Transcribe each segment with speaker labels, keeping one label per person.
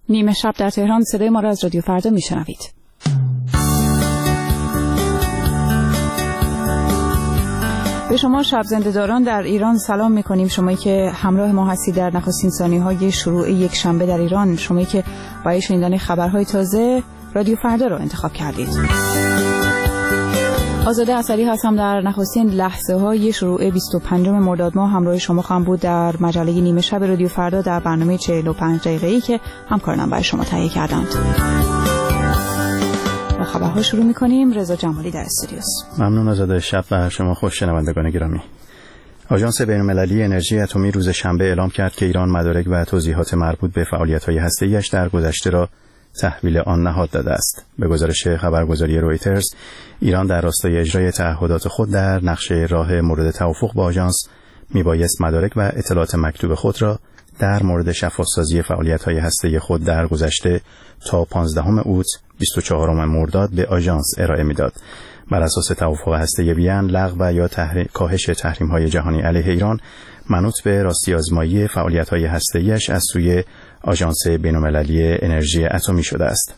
Speaker 1: نیمه شب در تهران. صدای ما را از رادیو فردا میشنوید. به شما شب زنده‌داران در ایران سلام می‌کنیم. شمایی که همراه ما هستید در نخستین ثانیه‌های شروع یک شنبه در ایران، شمایی که برای شنیدن خبرهای تازه رادیو فردا را انتخاب کردید. آزاده اصلی هستم. در نخستین لحظه‌های شروع 25 مرداد ماه همراه شما خواهم بود در مجله نیمه شب رادیو فردا در برنامه 45 دقیقه‌ای که همکارانم برای شما تهیه کردند. با خبرها شروع می‌کنیم. رضا جمالی در استودیوست.
Speaker 2: ممنون آزاده. شب بر شما خوش شنوندگان گرامی. آژانس بین‌المللی انرژی اتمی روز شنبه اعلام کرد که ایران مدارک و توضیحات مربوط به فعالیت‌های هسته‌ای‌اش در گذشته را تحویل آن نهاد داده است. به گزارش خبرگزاری رویترز، ایران در راستای اجرای تعهدات خود در نقشه راه مورد توافق با آژانس میبایست مدارک و اطلاعات مکتوب خود را در مورد شفاف‌سازی فعالیت‌های هسته‌ای خود در گذشته تا 15 اوت 24 مرداد به آژانس ارائه میداد. بر اساس توافق هسته‌ای وین، لغو و یا کاهش تحریم‌های جهانی علیه ایران منوط به راستی آزمایی فعالیت‌های هسته‌ای‌اش از سوی آژانس بین‌المللی انرژی اتمی شده است.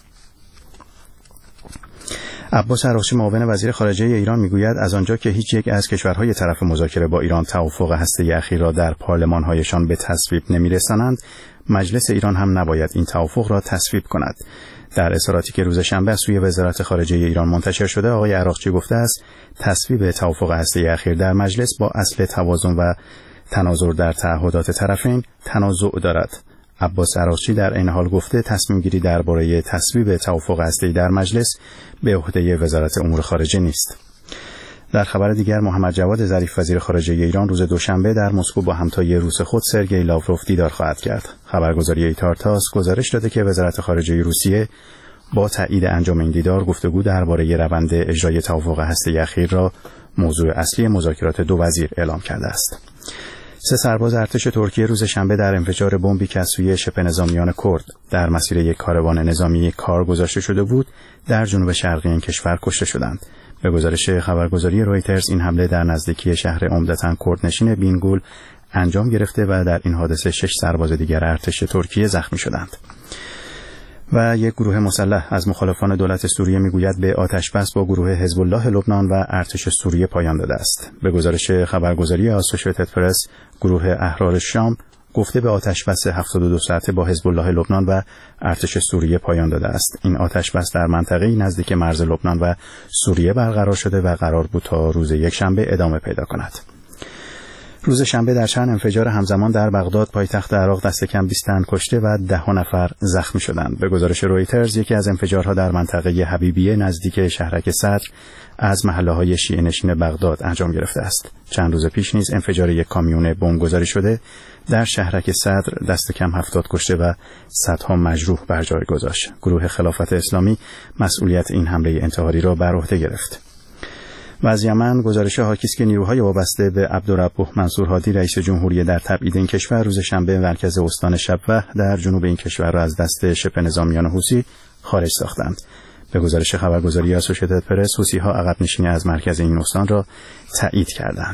Speaker 2: عباس عراقچی معاون وزیر خارجه ایران میگوید از آنجا که هیچ یک از کشورهای طرف مذاکره با ایران توافق هسته‌ای اخیر را در پارلمان‌هایشان به تصویب نمی‌رسانند، مجلس ایران هم نباید این توافق را تصویب کند. در اظهاراتی که روز شنبه از سوی وزارت خارجه ایران منتشر شده، آقای عراقچی گفته است تصویب توافق هسته‌ای اخیر در مجلس با اصل توازن و تناظر در تعهدات طرفین تنازع دارد. عباس عراقچی در این حال گفته تصمیم گیری درباره تصویب توافق هسته‌ای در مجلس به عهده وزارت امور خارجه نیست. در خبر دیگر، محمد جواد ظریف وزیر خارجه ایران روز دوشنبه در مسکو با همتای روس خود سرگئی لاوروف دیدار خواهد کرد. خبرگزاری ایتارتاس گزارش داده که وزارت خارجه روسیه با تایید انجام این دیدار گفتگو درباره روند اجرای توافق هسته‌ای اخیر را موضوع اصلی مذاکرات دو وزیر اعلام کرده است. 3 سرباز ارتش ترکیه روز شنبه در انفجار بمبی که از سوی شبه نظامیان کرد در مسیر یک کاروان نظامی کار گذاشته شده بود در جنوب شرقی این کشور کشته شدند. به گزارش خبرگزاری رویترز، این حمله در نزدیکی شهر عمدتاً کردنشین بینگول انجام گرفته و در این حادثه 6 سرباز دیگر ارتش ترکیه زخمی شدند. و یک گروه مسلح از مخالفان دولت سوریه میگوید به آتش‌بس با گروه حزب الله لبنان و ارتش سوریه پایان داده است. به گزارش خبرگزاری آسوشییتد پرس، گروه احرار شام گفته به آتش‌بس 72 ساعته با حزب الله لبنان و ارتش سوریه پایان داده است. این آتش‌بس در منطقه‌ای نزدیک مرز لبنان و سوریه برقرار شده و قرار بود تا روز یکشنبه ادامه پیدا کند. روز شنبه در چند انفجار همزمان در بغداد پایتخت عراق دست کم 20 تن کشته و 10 نفر زخمی شدند. به گزارش رویترز، یکی از انفجارها در منطقه حبیبیه نزدیک شهرک صدر از محله‌های شیعه نشین بغداد انجام گرفته است. چند روز پیش نیز انفجار یک کامیون بمبگذاری شده در شهرک صدر دست کم 70 کشته و صدها مجروح بر جای گذاشت. گروه خلافت اسلامی مسئولیت این حمله انتحاری را بر عهده گرفت. و از یمن گزارش حاکی است که نیروهای وابسته به عبدالرب منصور هادی رئیس جمهوری در تبعید این کشور روز شنبه مرکز استان شبوه در جنوب این کشور را از دست شبه نظامیان حوثی خارج ساختند. به گزارش خبرگزاری آسوشییتد پرس، حوثی‌ها عقب نشینی از مرکز این استان را تایید کردند.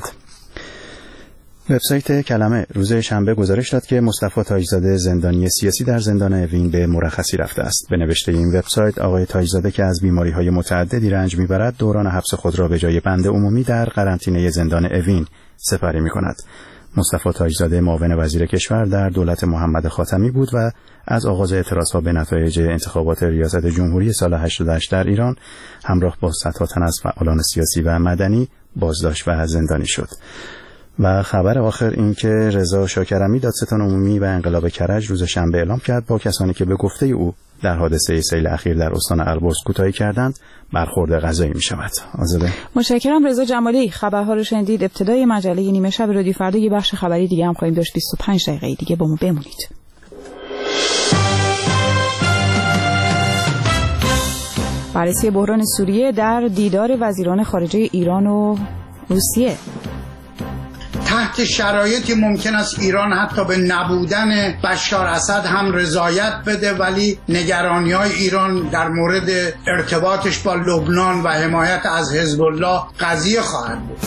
Speaker 2: وبسایت کلمه روز شنبه گزارش داد که مصطفی تاج‌زاده زندانی سیاسی در زندان اوین به مرخصی رفته است. به نوشته این وبسایت، آقای تاج‌زاده که از بیماری‌های متعددی رنج می‌برد، دوران حبس خود را به جای بند عمومی در قرنطینه زندان اوین سپری می‌کند. مصطفی تاج‌زاده معاون وزیر کشور در دولت محمد خاتمی بود و از آغاز اعتراضها به نتایج انتخابات ریاست جمهوری سال 88 در ایران همراه با صدها تن از فعالان سیاسی و مدنی بازداشت و زندانی شد. و خبر آخر این که رضا شاکرمی دادستان عمومی و انقلاب کرج روز شنبه اعلام کرد با کسانی که به گفته او در حادثه سیل اخیر در استان البرز کوتاهی کردند برخورد قضایی می شود. آزاده.
Speaker 1: متشکرم رضا جمالی. خبرها رو شنیدید. ابتدای مجله نیمه شب رادیو فردا یه بخش خبری دیگه هم خواهیم داشت. 25 دقیقه دیگه با ما بمونید. بررسی بحران سوریه در دیدار وزیران خارجه ایران و روسیه.
Speaker 3: تحت شرایطی ممکن است ایران حتی به نبودن بشار اسد هم رضایت بده، ولی نگرانی‌های ایران در مورد ارتباطش با لبنان و حمایت از حزب الله قضیه خواهد بود.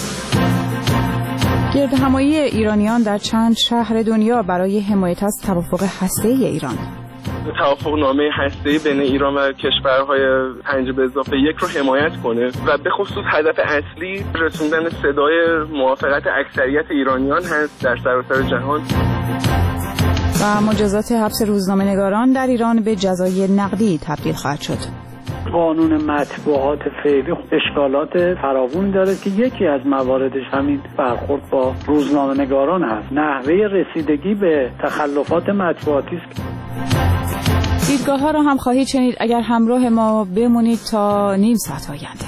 Speaker 1: گردهمایی ایرانیان در چند شهر دنیا برای حمایت از توافق هسته‌ای ایران.
Speaker 4: توافقنامه هسته‌ای بین ایران و کشورهای 5+1 رو حمایت کنه و به خصوص هدف اصلی رسوندن صدای موافقت اکثریت ایرانیان هست در سراسر جهان.
Speaker 1: و مجازات حبس روزنامه‌نگاران در ایران به جزای نقدی تبدیل خواهد شد.
Speaker 5: قانون مطبوعات فعلی اشکالات فراوانی داره که یکی از مواردش همین برخورد با روزنامه‌نگاران هست. نحوه رسیدگی به تخلفات مطبوعاتی است.
Speaker 1: دیدگاه ها را هم خواهید شنید اگر همراه ما بمونید تا نیم ساعت آینده.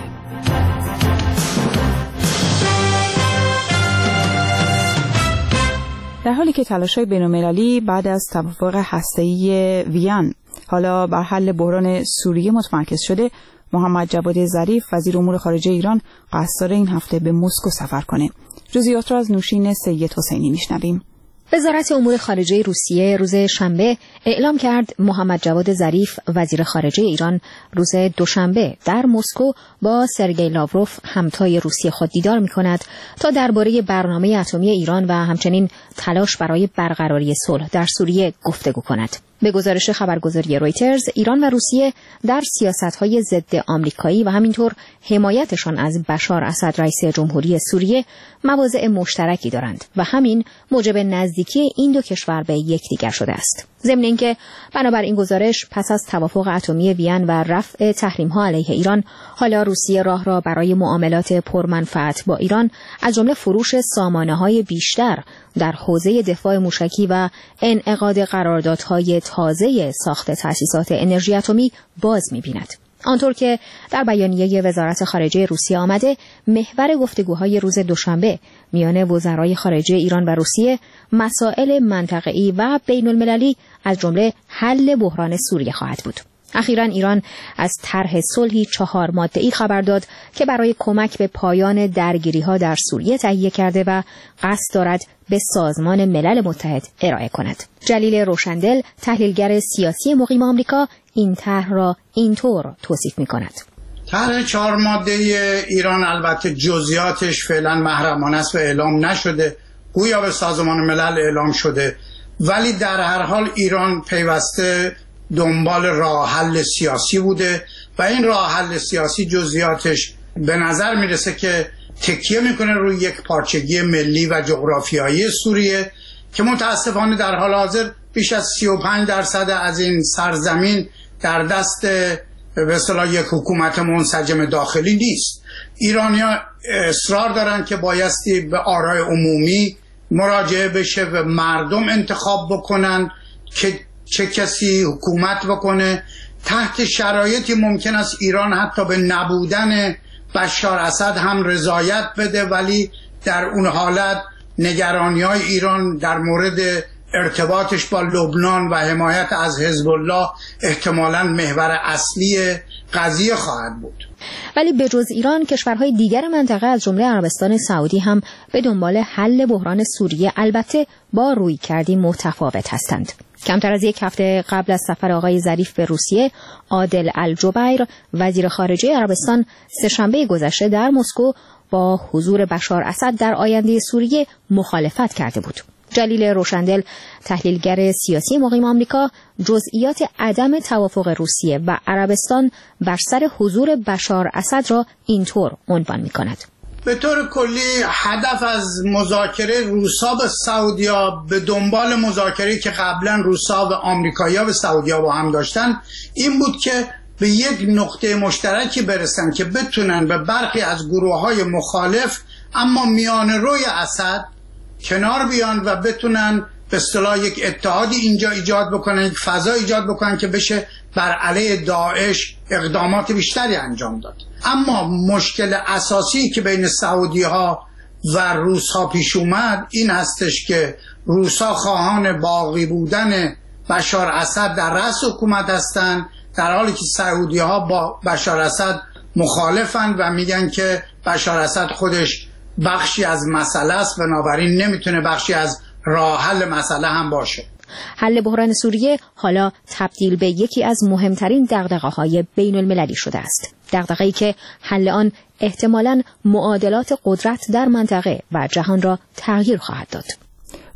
Speaker 1: در حالی که تلاش‌های بین‌المللی بعد از توافق هسته‌ای وین حالا بر حل بحران سوریه متمرکز شده، محمد جواد ظریف وزیر امور خارجه ایران قصد داره این هفته به مسکو سفر کنه. جزئیات را از نوشین سید حسینی میشنویم.
Speaker 6: وزارت امور خارجه روسیه روز شنبه اعلام کرد محمد جواد ظریف وزیر خارجه ایران روز دوشنبه در مسکو با سرگئی لاوروف همتای روسیه خود دیدار می‌کند تا درباره برنامه اتمی ایران و همچنین تلاش برای برقراری صلح در سوریه گفتگو کند. به گزارش خبرگزاری رویترز، ایران و روسیه در سیاست‌های ضد آمریکایی و همینطور حمایتشان از بشار اسد رئیس جمهوری سوریه مواضع مشترکی دارند و همین موجب نزدیکی این دو کشور به یکدیگر شده است. ضمن اینکه بنابر این گزارش پس از توافق اتمی وین و رفع تحریم‌ها علیه ایران، حالا روسیه راه را برای معاملات پرمنفعت با ایران از جمله فروش سامانه‌های بیشتر در حوزه دفاع موشکی و انعقاد قراردادهای تازه ساخت تأسیسات انرژی اتمی باز می‌بیند. آنطور که در بیانیه وزارت خارجه روسیه آمده، محور گفتگوهای روز دوشنبه میان وزرای خارجه ایران و روسیه مسائل منطقه‌ای و بین‌المللی از جمله حل بحران سوریه خواهد بود. اخیراً ایران از طرح صلحی 4 ماده‌ای خبر داد که برای کمک به پایان درگیری‌ها در سوریه تهیه کرده و قصد دارد به سازمان ملل متحد ارائه کند. جلیل روشندل، تحلیلگر سیاسی مقیم آمریکا، این طرح را اینطور توصیف می‌کند.
Speaker 3: طرح 4 ماده ایران البته جزئیاتش فعلا محرمانه است و اعلام نشده، گویا به سازمان ملل اعلام شده، ولی در هر حال ایران پیوسته دنبال راه حل سیاسی بوده و این راه حل سیاسی جزئیاتش به نظر میرسه که تکیه میکنه روی یک پارچگی ملی و جغرافیایی سوریه که متاسفانه در حال حاضر بیش از 35% از این سرزمین در دست به اصطلاح یک حکومت منسجم داخلی نیست. ایرانی‌ها اصرار دارن که بایستی به آرای عمومی مراجعه بشه و مردم انتخاب بکنن که چه کسی حکومت بکنه. تحت شرایطی ممکن است ایران حتی به نبودن بشار اسد هم رضایت بده، ولی در اون حالت نگرانی‌های ایران در مورد ارتباطش با لبنان و حمایت از حزب الله احتمالاً محور اصلی قضیه خواهد بود.
Speaker 6: ولی به جز ایران، کشورهای دیگر منطقه از جمله عربستان سعودی هم به دنبال حل بحران سوریه، البته با رویکردی متفاوت هستند. کمتر از 1 هفته قبل از سفر آقای ظریف به روسیه، عادل الجبیر وزیر خارجه عربستان سه‌شنبه گذشته در مسکو با حضور بشار اسد در آینده سوریه مخالفت کرده بود. جلیل روشندل، تحلیلگر سیاسی مقیم آمریکا، جزئیات عدم توافق روسیه و عربستان بر سر حضور بشار اسد را اینطور عنوان می‌کند.
Speaker 3: به طور کلی هدف از مذاکره روسا به سعودیا به دنبال مذاکره‌ای که قبلا روسا و آمریکایی‌ها به سعودیا با هم داشتن این بود که به یک نقطه مشترکی برسن که بتونن به برخی از گروه‌های مخالف اما میانه روی اسد کنار بیان و بتونن به اصطلاح یک اتحادی اینجا ایجاد بکنن، یک فضا ایجاد بکنن که بشه بر علیه داعش اقدامات بیشتری انجام داد. اما مشکل اساسی که بین سعودی ها و روس ها پیش اومد این هستش که روس ها خواهان باقی بودن بشار اسد در رأس حکومت هستند، در حالی که سعودی ها با بشار اسد مخالفن و میگن که بشار اسد خودش بخشی از مسئله است، بنابراین نمیتونه بخشی از راه حل مسئله هم باشه.
Speaker 6: حل بحران سوریه حالا تبدیل به یکی از مهمترین دغدغه‌های بین‌المللی شده است. دغدغه‌ای که حل آن احتمالاً معادلات قدرت در منطقه و جهان را تغییر خواهد داد.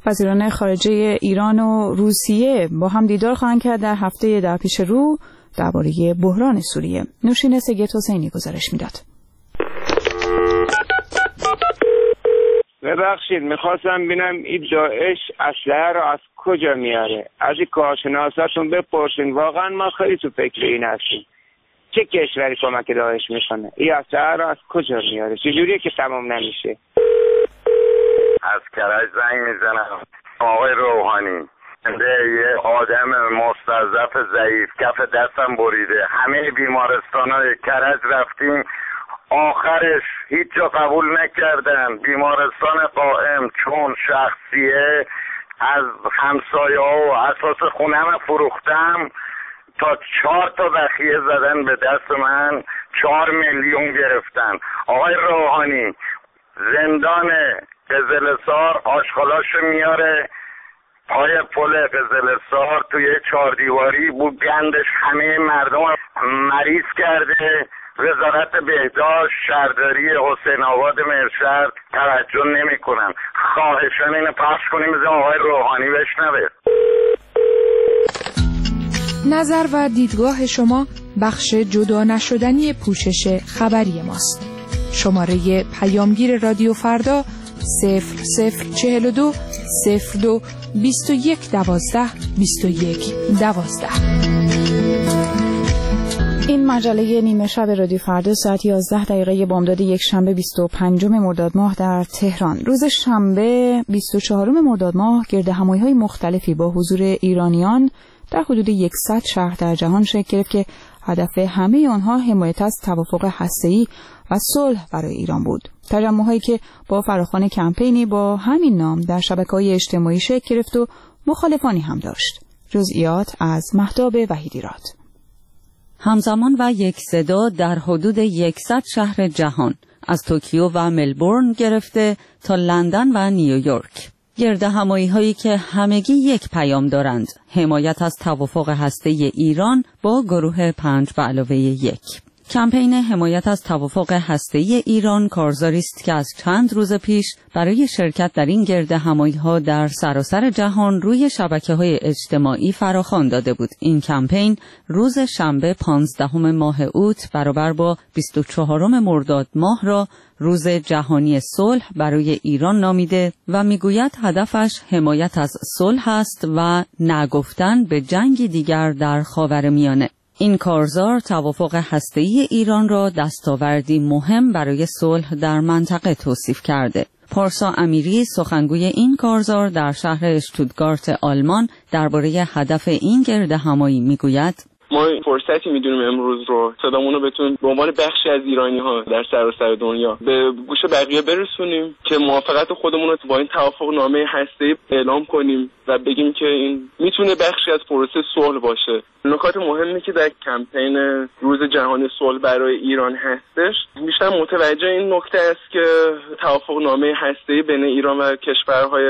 Speaker 1: وزیران خارجه ایران و روسیه با هم دیدار خواهند کرد در هفته در پیش رو درباره بحران سوریه. نوشین سید حسینی گزارش میداد.
Speaker 7: ببخشید میخواستم ببینم این داعش اسلحه رو از کجا میاره؟ از این کارشناساتون بپرسین. واقعا ما خیلی تو فکر این هستیم. چه کشوری کمک داعش میکنه؟ این اسلحه رو از کجا میاره؟ چجوریه که تمام نمیشه؟
Speaker 8: از کرج زنگ میزنم. آقای روحانی، یه آدم مستضعف ضعیف کف دستم بریده. همه بیمارستان‌های کرج رفتیم، آخرش هیچ جا قبول نکردن. بیمارستان قائم چون شخصیه از همسایه‌ها و اساس خونه‌ام فروختم تا 4 تا بخیه زدن به دست من، 4 میلیون گرفتن. آقای روحانی، زندان قزلسار آشغالاشو میاره پای پل قزلسار توی 4 دیواری بود، گندش همه مردم مریض کرده. وزارت بهداشت، شهرداری حسین آباد مرشد توجه نمی کنن. خواهشان اینو پخش کنیم بزنیم آقای روحانی بشنوه.
Speaker 9: نظر و دیدگاه شما بخش جدا نشدنی پوشش خبری ماست. شماره پیامگیر رادیو فردا 0042 02 21 12 21 12.
Speaker 1: این مجله نیمه شب رادیو فردا ساعت 11 دقیقه بامداد یک شنبه 25 مرداد ماه در تهران. روز شنبه 24 مرداد ماه گردهمایی‌های مختلفی با حضور ایرانیان در حدود 100 شهر در جهان شکل گرفت که هدف همه آنها حمایت از توافق هسته‌ای و صلح برای ایران بود. تجمع‌هایی که با فراخوان کمپینی با همین نام در شبکه‌های اجتماعی شکل گرفت و مخالفانی هم داشت. جزئیات از مهتاب وحیدی‌راد.
Speaker 10: همزمان و یک صدا در حدود 100 شهر جهان از توکیو و ملبورن گرفته تا لندن و نیویورک. گردهمایی‌هایی که همگی یک پیام دارند: حمایت از توافق هسته‌ای ایران با گروه 5+1. کمپین حمایت از توافق هسته‌ای ایران کارزاری است که از چند روز پیش برای شرکت در این گردهمایی‌ها در سراسر جهان روی شبکه‌های اجتماعی فراخوان داده بود. این کمپین روز شنبه 15 ماه اوت برابر با 24 مرداد ماه را روز جهانی صلح برای ایران نامیده و میگوید هدفش حمایت از صلح است و نگفتن به جنگی دیگر در خاورمیانه. این کارزار توافق هسته‌ای ایران را دستاوردی مهم برای صلح در منطقه توصیف کرده. پارسا امیری سخنگوی این کارزار در شهر اشتوتگارت آلمان درباره هدف این گردهمایی میگوید:
Speaker 4: ما فرصتی میدونیم امروز رو صدامون رو بتونیم به عنوان بخشی از ایرانی‌ها در سراسر دنیا به گوش بقیه برسونیم که موافقت خودمون رو با این توافق نامه هسته‌ای اعلام کنیم و بگیم که این میتونه بخشی از پروسه صلح باشه. نکات مهمی که در کمپین روز جهانی صلح برای ایران هستش بیشتر متوجه این نکته است که توافق نامه هسته‌ای بین ایران و کشورهای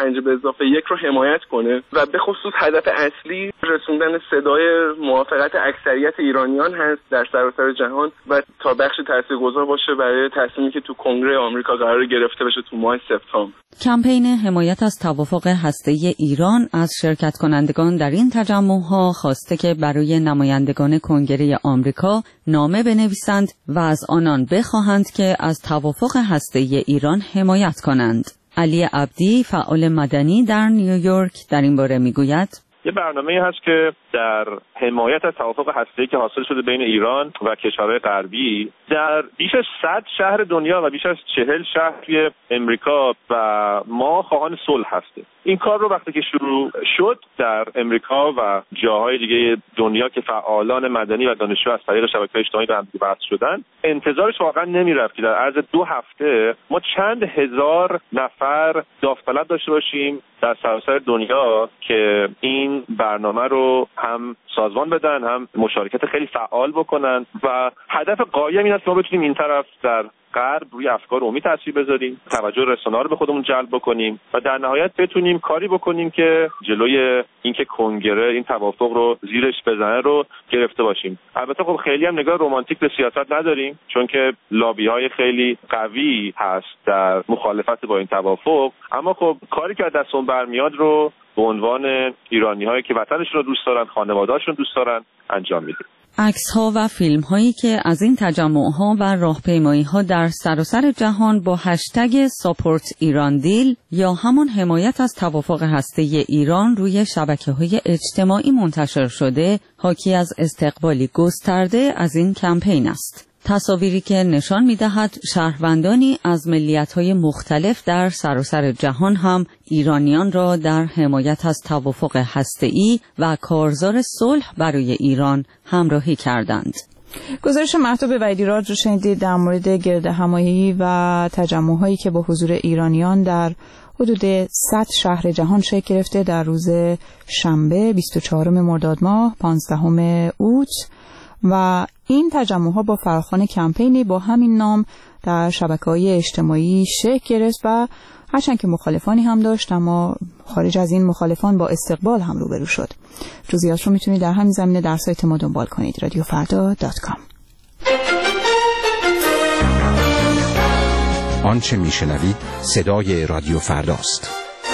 Speaker 4: 5+1 رو حمایت کنه و به خصوص هدف اصلی رسوندن صدای موافقت اکثریت ایرانیان هست در سراسر جهان و تا بخش تاثیرگذار باشه برای تصمیمی که تو کنگره آمریکا قرار گرفته بشه تو ماه سپتامبر.
Speaker 10: کمپین حمایت از توافق هسته‌ای ایران از شرکت کنندگان در این تجمع‌ها خواسته که برای نمایندگان کنگره آمریکا نامه بنویسند و از آنان بخواهند که از توافق هسته‌ای ایران حمایت کنند. علی عبدی فعال مدنی در نیویورک در این باره میگوید:
Speaker 11: یه برنامه‌ای هست که در حمایت از توافق هسته‌ای که حاصل شده بین ایران و کشورهای غربی در بیش از 100 شهر دنیا و بیش از 40 شهر توی امریکا و ما خواهان صلح هستیم. این کار رو وقتی که شروع شد در امریکا و جاهای دیگه دنیا که فعالان مدنی و دانشجو از طریق شبکه‌های اجتماعی به هم وصل شدن، انتظارش واقعا نمیرفت که در عرض 2 هفته ما چند هزار نفر داوطلب داشته باشیم در سراسر دنیا که این برنامه رو هم سازمان بدن هم مشارکت خیلی فعال بکنن و هدف قایم این است که ما بتونیم این طرف در غرب روی افکار عمومی تاثیر بذاریم، توجه رسانه‌ها رو به خودمون جلب بکنیم و در نهایت بتونیم کاری بکنیم که جلوی اینکه کنگره این توافق رو زیرش بزنه رو گرفته باشیم. البته خب خیلی هم نگاه رمانتیک به سیاست نداریم، چون که لابی‌های خیلی قوی هست در مخالفت با این توافق، اما خب کاری که از دستمون برمیاد رو به عنوان ایرانی‌هایی که وطنشون رو دوست دارن، خانواده‌هاشون دوست دارن انجام میدیم.
Speaker 10: عکس‌ها و فیلم‌هایی که از این تجمع‌ها و راهپیمایی‌ها در سراسر جهان با هشتگ ساپورت ایران دیل یا همان حمایت از توافق هسته‌ای ایران روی شبکه‌های اجتماعی منتشر شده، حاکی از استقبالی گسترده از این کمپین است. تصاویری که نشان می‌دهد شهروندانی از ملیت‌های مختلف در سراسر جهان هم ایرانیان را در حمایت از توافق هسته‌ای و کارزار صلح برای ایران همراهی کردند.
Speaker 1: گزارش مهتاب وحیدی‌راد رو شنیدید در مورد گردهمایی و تجمع‌هایی که با حضور ایرانیان در حدود 100 شهر جهان شکل گرفته در روز شنبه 24 مرداد ماه 15 اوت و این تجمع‌ها با فراخوان کمپینی با همین نام در شبکه‌های اجتماعی شکل گرفت و هرچند که مخالفانی هم داشت اما خارج از این مخالفان با استقبال هم روبرو شد. جزئیات رو میتونید در همین زمینه در سایت ما دنبال کنید radiofarda.com.
Speaker 12: آنچه میشنوید صدای رادیو فرداست.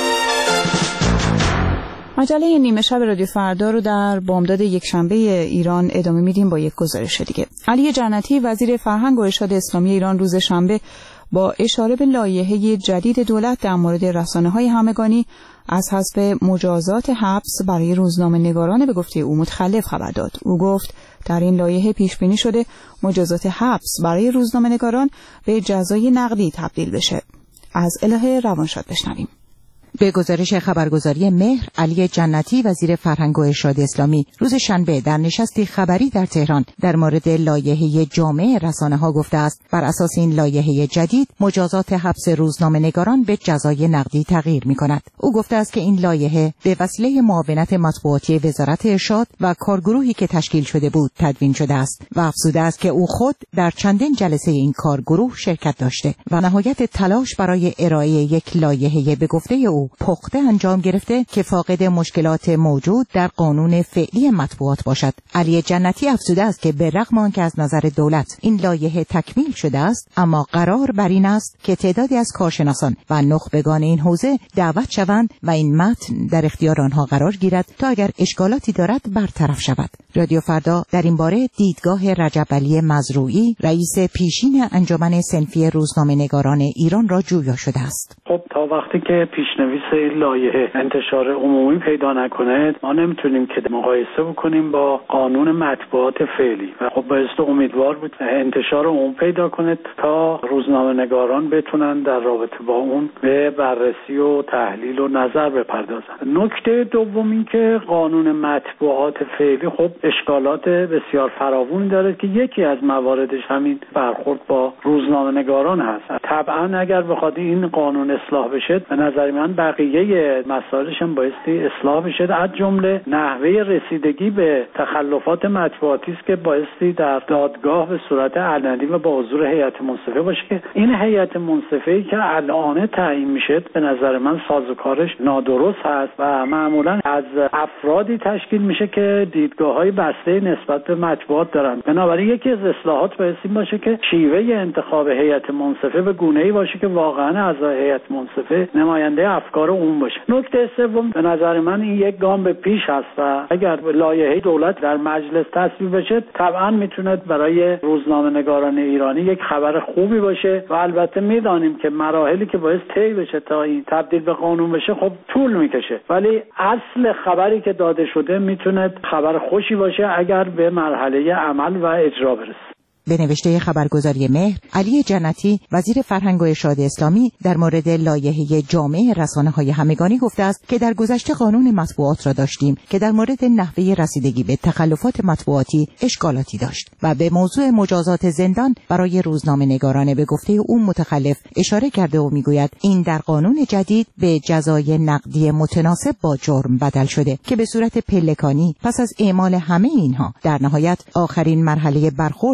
Speaker 1: مجله نیمه شب رادیو فردا رو در بامداد یکشنبه ایران ادامه میدیم با یک گزارش دیگه. علی جنتی وزیر فرهنگ و ارشاد اسلامی ایران روز شنبه با اشاره به لایحه جدید دولت در مورد رسانه‌های همگانی از حذف مجازات حبس برای روزنامه‌نگاران به گفته او متخلف خبر داد. او گفت در این لایحه پیش بینی شده مجازات حبس برای روزنامه‌نگاران به جزای نقدی تبدیل بشه. از الهه روانشاد بشنویم.
Speaker 13: به گزارش خبرگزاری مهر، علی جنتی وزیر فرهنگ و ارشاد اسلامی روز شنبه در نشستی خبری در تهران در مورد لایحه جامع رسانه‌ها گفته است بر اساس این لایحه جدید مجازات حبس روزنامه‌نگاران به جزای نقدی تغییر می‌کند. او گفته است که این لایحه به وسیله معاونت مطبوعاتی وزارت ارشاد و کارگروهی که تشکیل شده بود تدوین شده است و افزوده است که او خود در چندین جلسه این کارگروه شرکت داشته و نهایت تلاش برای ارائه یک لایحه به گفته او پخته انجام گرفته که فاقد مشکلات موجود در قانون فعلی مطبوعات باشد. علی جنتی افزوده است که به رغم آنکه از نظر دولت این لایحه تکمیل شده است، اما قرار بر این است که تعدادی از کارشناسان و نخبگان این حوزه دعوت شوند و این متن در اختیار آنها قرار گیرد تا اگر اشکالاتی دارد برطرف شود. رادیو فردا در این باره دیدگاه رجب علی مزروعی، رئیس پیشین انجمن صنفی روزنامه‌نگاران ایران را جویا شده است.
Speaker 5: خب تا وقتی که پیشنویس این لایحه انتشار عمومی پیدا نکنه ما نمیتونیم که مقایسه بکنیم با قانون مطبوعات فعلی و خب بایسته امیدوار بود انتشار عمومی پیدا کنه تا روزنامه‌نگاران بتونن در رابطه با اون به بررسی و تحلیل و نظر بپردازن. نکته دوم این که قانون مطبوعات فعلی خب اشکالات بسیار فراوانی داره که یکی از مواردش همین برخورد با روزنامه‌نگاران هست. طبعا اگر بخواد این قانون اصلاح بشه به نظر من بقیه مسائلش هم بایستی اصلاح بشه، از جمله نحوه رسیدگی به تخلفات مطبوعاتی است که بایستی در دادگاه به صورت علنی و با حضور هیئت منصفه باشه که این هیئت منصفه‌ای که الان تعیین میشه به نظر من سازوکارش نادرست هست و معمولا از افرادی تشکیل میشه که دیدگاه‌های بسته نسبت به مطبوعات دارن. بنابراین یکی از اصلاحات بایستی باشه که شیوه انتخاب هیئت منصفه به گونه‌ای باشه که واقعا اعضای هیئت منصفه نماینده افکار عموم باشه. نکته سوم به نظر من این یک گام به پیش هست و اگر لایحه دولت در مجلس تصویب بشه طبعا میتونه برای روزنامه‌نگاران ایرانی یک خبر خوبی باشه و البته میدانیم که مراحلی که باید طی بشه تا این تبدیل به قانون بشه خب طول میکشه، ولی اصل خبری که داده شده میتونه خبر خوشی باشه اگر به مرحله عمل و اجرا برسه.
Speaker 13: به نوشته خبرگزاری مهر، علی جنتی وزیر فرهنگ و ارشاد اسلامی در مورد لایحه جامع رسانه‌های همگانی گفته است که در گذشته قانون مطبوعات را داشتیم که در مورد نحوه رسیدگی به تخلفات مطبوعاتی اشکالاتی داشت و به موضوع مجازات زندان برای روزنامه‌نگاران به گفته او متخلف اشاره کرده و میگوید این در قانون جدید به جزای نقدی متناسب با جرم بدل شده که به صورت پلکانی پس از اعمال همه اینها در نهایت آخرین مرحله برخورد با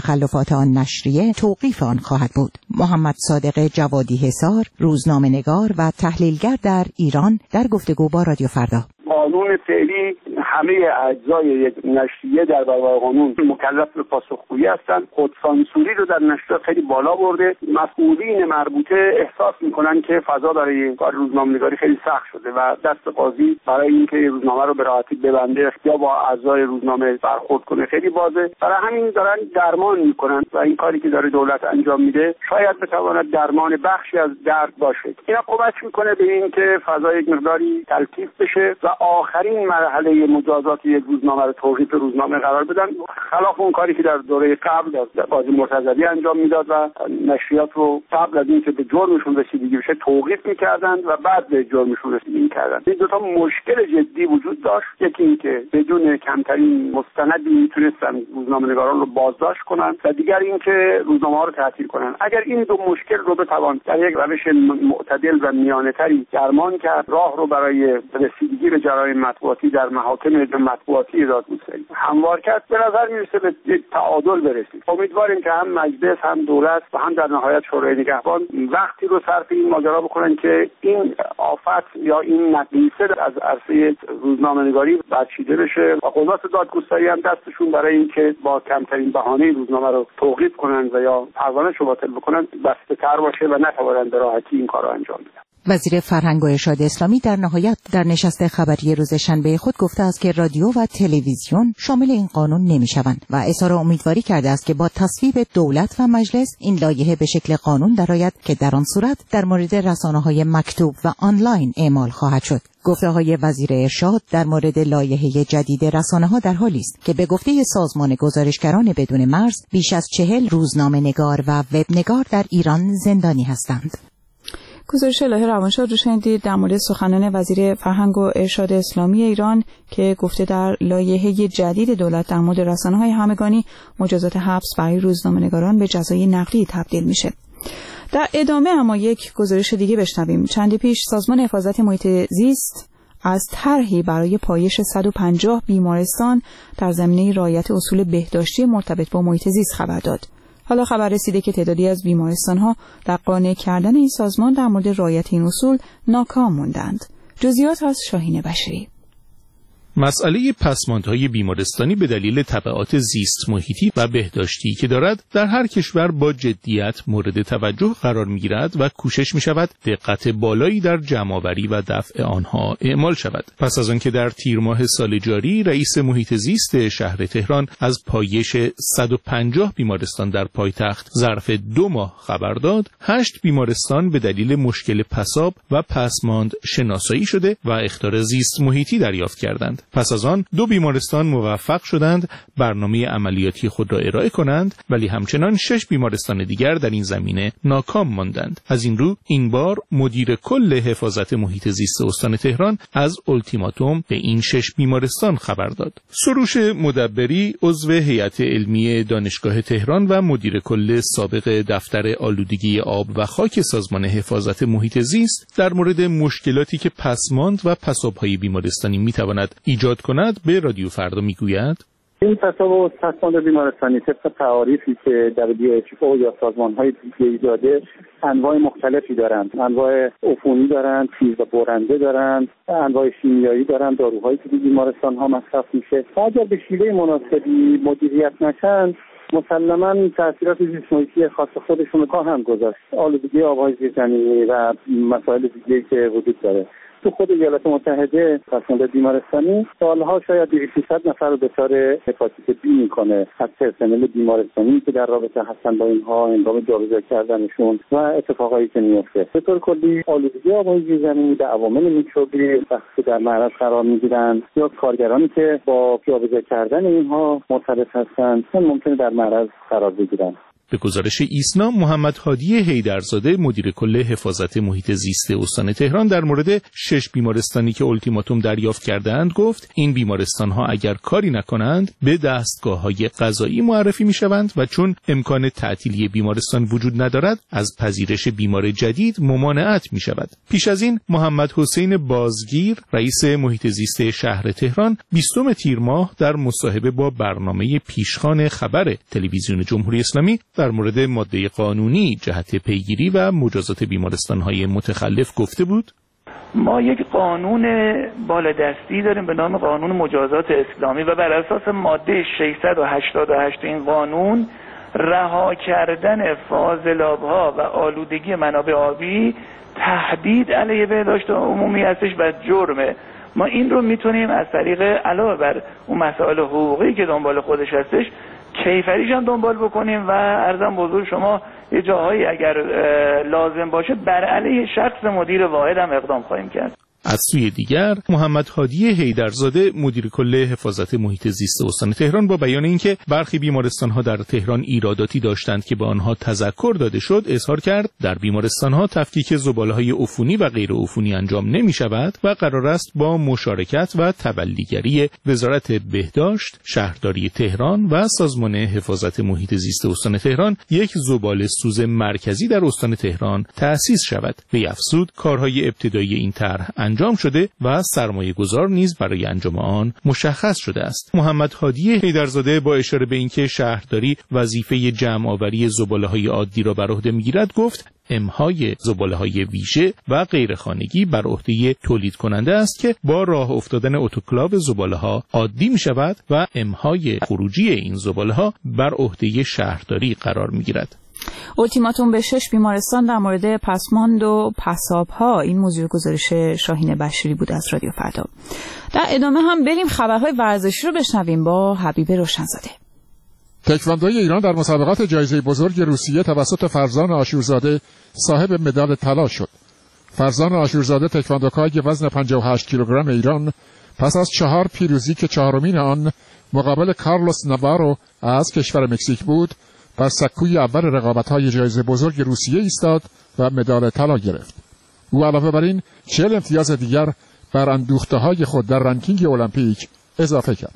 Speaker 13: تخلفات آن نشریه توقیف آن خواهد بود. محمد صادق جوادی حصار، روزنامه‌نگار و تحلیلگر در ایران، در گفتگو با رادیو فردا:
Speaker 14: قانون فعلی همه اجزای یک نشریه در برابر قانون مکلف به پاسخگویی هستند. خودسانسوری رو در نشریه خیلی بالا برده. مسئولین مربوطه احساس میکنن که فضا برای کار روزنامه‌نگاری خیلی سخت شده و دست قاضی برای اینکه روزنامه رو به راحتی ببنده یا با اعضای روزنامه برخورد کنه خیلی بازه. برای همین دارن درمان میکنن و این کاری که داره دولت انجام میده شاید بتواند درمان بخشی از درد باشه. اینا کمک میکنه به اینکه فضا یک مقداری تلطیف بشه و آخرین مرحله مجازات یک روزنامه رو توقیف روزنامه قرار بدن، خلاف اون کاری که در دوره قبل قاضی مرتضوی انجام میداد و نشریات رو قبل از اینکه به جرمشون رسیدگی بشه توقیف میکردن و بعد به جرمشون رسیدگی میکردن. این دو تا مشکل جدی وجود داشت. یکی اینکه بدون کمترین مستندی میتونستن روزنامه‌نگاران رو بازداشت کنن و دیگر اینکه روزنامه‌ها رو تعطیل کنن. اگر این دو مشکل رو بتوان در یک روش معتدل و میانه‌تری درمان کرد، راه رو برای رسیدگی به جرایم مطبوعاتی در محاکم مطبوعاتی ایجاد می‌کنه، هموار کرد، به نظر میرسه به یک تعادل برسید. امیدواریم که هم مجلس هم دولت و هم در نهایت شورای نگهبان وقتی رو صرف این ماجرا بکنن که این آفت یا این نقیصه از عرصه روزنامه‌نگاری برچیده بشه و قضات دادگستری هم دستشون برای اینکه با کمترین بهانه روزنامه رو توقیف کنن و یا پروانه‌اش رو باطل بکنن بسته‌تر باشه و نتوانند به راحتی این کارو انجام بدن.
Speaker 13: وزیر فرهنگ و ارشاد اسلامی در نهایت در نشست خبری روز شنبه خود گفته است که رادیو و تلویزیون شامل این قانون نمی‌شوند و اظهار امیدواری کرده است که با تصویب دولت و مجلس این لایحه به شکل قانون درآید که در آن صورت در مورد رسانه‌های مکتوب و آنلاین اعمال خواهد شد. گفته‌های وزیر ارشاد در مورد لایحه جدید رسانه‌ها در حالی است که به گفته سازمان گزارشگران بدون مرز بیش از 40 روزنامه‌نگار و وبنگار در ایران زندانی هستند.
Speaker 1: گزارش الهه روانشاد رو شنیدید در مورد سخنان وزیر فرهنگ و ارشاد اسلامی ایران که گفته در لایحه جدید دولت در مورد رسانه‌های همگانی مجازات حبس برای روزنامه‌نگاران به جزای نقدی تبدیل میشه. در ادامه اما یک گزارش دیگه بشنویم. چندی پیش سازمان حفاظت محیط زیست از طرحی برای پایش 150 بیمارستان در زمینه رعایت اصول بهداشتی مرتبط با محیط زیست خبر داد. حالا خبر رسیده که تعدادی از بیمارستان‌ها در قانع کردن این سازمان در مورد رعایت این اصول ناکام موندند. جزئیات از شاهین بشری.
Speaker 15: مسئله پسماندهای بیمارستانی به دلیل تبعات زیست محیطی و بهداشتی که دارد در هر کشور با جدیت مورد توجه قرار می‌گیرد و کوشش می‌شود دقت بالایی در جمع‌آوری و دفع آنها اعمال شود. پس از آنکه در تیر ماه سال جاری رئیس محیط زیست شهر تهران از پایش 150 بیمارستان در پایتخت ظرف 2 ماه خبر داد، 8 بیمارستان به دلیل مشکل پساب و پسماند شناسایی شده و اخطار زیست محیطی دریافت کردند. پس از آن 2 بیمارستان موفق شدند برنامه عملیاتی خود را ارائه کنند، ولی همچنان 6 بیمارستان دیگر در این زمینه ناکام ماندند. از این رو این بار مدیر کل حفاظت محیط زیست استان تهران از التیماتوم به این 6 بیمارستان خبر داد. سروش مدبری عضو هیئت علمی دانشگاه تهران و مدیر کل سابق دفتر آلودگی آب و خاک سازمان حفاظت محیط زیست در مورد مشکلاتی که پسماند و پساب‌های بیمارستانی میتواند ایجاد کند به رادیو فردا میگوید:
Speaker 14: این پساب و پسماند بیمارستانی طبق تعاریفی که WHO یا سازمان‌های دیگه‌ای داده انواع مختلفی دارند. انواع عفونی دارند، تیز و برنده دارند، انواع شیمیایی دارند، داروهایی که بیمارستان‌ها مصرف میشه. اگر به شیوه مناسبی مدیریت نشن مسلماً تأثیرات زیست محیطی خاص خودشون رو خواهند گذاشت. آلودگی آب‌های زیرزمینی و مسائل دیگه‌ای که وجود داره. تو خود ایالات متحده پسماند بیمارستانی سالها شاید 200 نفر رو دچار هپاتیت بی میکنه از پرسنل بیمارستانی که در رابطه هستن با اینها هنگام جابجا کردنشون و اتفاقایی که میفته. به طور کلی آلودگی آب‌های زیرزمینی به عوامل میکروبی وقتی در معرض قرار میگیرن یا کارگرانی که با جابجا کردن اینها مرتبط هستن ممکنه در معرض قرار بگیرن.
Speaker 15: به گزارش ایسنا، محمد هادی حیدرزاده مدیر کل حفاظت محیط زیست استان تهران در مورد 6 بیمارستانی که اولتیماتوم دریافت کردند گفت این بیمارستان‌ها اگر کاری نکنند به دستگاه‌های قضایی معرفی می‌شوند و چون امکان تعطیلی بیمارستان وجود ندارد از پذیرش بیمار جدید ممانعت می‌شود. پیش از این محمد حسین بازگیر رئیس محیط زیست شهر تهران 20 تیر ماه در مصاحبه با برنامه پیشخوان خبر تلویزیون جمهوری اسلامی در مورد ماده قانونی جهت پیگیری و مجازات بیمارستان‌های متخلف گفته بود:
Speaker 16: ما یک قانون بالادستی داریم به نام قانون مجازات اسلامی و بر اساس ماده 688 این قانون رها کردن فاضلاب‌ها و آلودگی منابع آبی تهدید علیه بهداشت عمومی هستش و جرمه. ما این رو میتونیم از طریق علاوه بر اون مسائل حقوقی که دنبال خودش هستش کیفریش هم دنبال بکنیم و عرضم بزرگ شما یه جاهایی اگر لازم باشه بر علیه شخص مدیر واحد هم اقدام خواهیم کرد.
Speaker 15: از سوی دیگر محمد هادی حیدرزاده مدیر کل حفاظت محیط زیست استان تهران با بیان اینکه برخی بیمارستان‌ها در تهران ایراداتی داشتند که به آنها تذکر داده شد اظهار کرد در بیمارستان‌ها تفکیک زباله‌های عفونی و غیر عفونی انجام نمی‌شود و قرار است با مشارکت و تبلیغری وزارت بهداشت، شهرداری تهران و سازمان حفاظت محیط زیست استان تهران یک زباله‌سوز مرکزی در استان تهران تأسیس شود. وی افزود کارهای ابتدایی این طرح انجام شده و سرمایه‌گذار نیز برای انجام آن مشخص شده است. محمد هادی حیدرزاده با اشاره به اینکه شهرداری وظیفه جمع‌آوری زباله‌های عادی را بر عهده می‌گیرد گفت امهای زباله‌های ویژه و غیرخانگی بر عهده تولید کننده است که با راه افتادن اتوکلاو زباله‌ها عادی می‌شود و امهای خروجی این زباله‌ها بر عهده شهرداری قرار می‌گیرد.
Speaker 1: اولتیماتوم به 6 بیمارستان در مورد پسماند و پساب‌ها، این موضوع گزارش شاهین بشیری بود از رادیو فردا. در ادامه هم بریم خبرهای ورزشی رو بشنویم با حبیب روشنزاده.
Speaker 17: تکواندوی ایران در مسابقات جایزه بزرگ روسیه توسط فرزان آشورزاده صاحب مدال طلا شد. فرزان آشورزاده تکواندوکای وزن 58 کیلوگرم ایران پس از 4 پیروزی که چهارمین آن مقابل کارلوس ناوارو از کشور مکزیک بود بر سکوی اول رقابت‌های جایزه بزرگ روسیه ایستاد و مدال طلا گرفت. او علاوه بر این 40 امتیاز دیگر بر اندوخته‌های خود در رنکینگ المپیک اضافه کرد.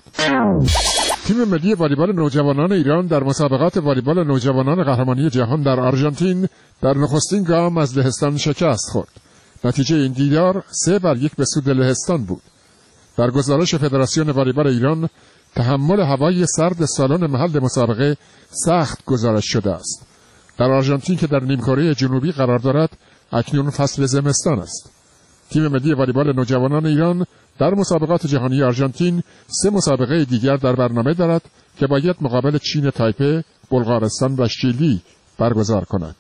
Speaker 17: تیم ملی والیبال نوجوانان ایران در مسابقات والیبال نوجوانان قهرمانی جهان در آرژانتین در نخستین گام از لهستان شکست خورد. نتیجه این دیدار 3-1 به سود لهستان بود. در گزارش فدراسیون والیبال ایران تحمل هوای سرد سالن محل مسابقه سخت گزارش شده است. در آرژانتین که در نیمکره جنوبی قرار دارد اکنون فصل زمستان است. تیم ملی والیبال نوجوانان ایران در مسابقات جهانی آرژانتین 3 مسابقه دیگر در برنامه دارد که باید مقابل چین تایپه، بلغارستان و شیلی برگزار کند.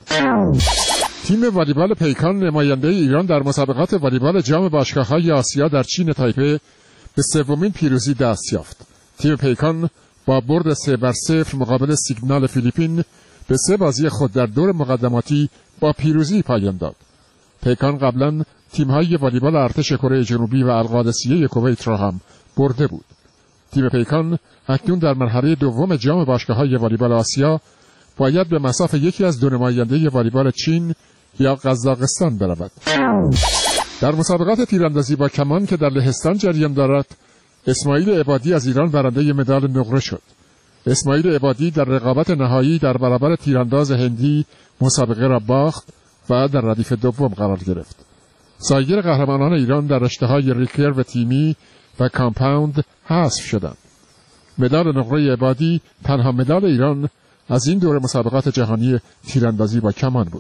Speaker 17: تیم والیبال پیکان نماینده ایران در مسابقات والیبال جام باشگاه‌های آسیا در چین تایپه به 3مین پیروزی دست یافت. تیم پیکان با برد 3-0 مقابل سیگنال فیلیپین به 3 بازی خود در دور مقدماتی با پیروزی پایان داد. پیکان قبلا تیم‌های والیبال ارتش کره جنوبی و القادسیه کویت را هم برده بود. تیم پیکان اکنون در مرحله دوم جام باشگاه‌های والیبال آسیا باید به مصاف یکی از 2 نماینده والیبال چین یا قزاقستان برود. در مسابقات تیراندازی با کمان که در لهستان جریان دارد، اسماعیل عبادی از ایران برنده مدال نقره شد. اسماعیل عبادی در رقابت نهایی در برابر تیرانداز هندی مسابقه را باخت و در ردیف دوم قرار گرفت. سایر قهرمانان ایران در رشته‌های ریکرو و تیمی و کامپاوند حذف شدند. مدال نقره عبادی تنها مدال ایران از این دوره مسابقات جهانی تیراندازی با کمان بود.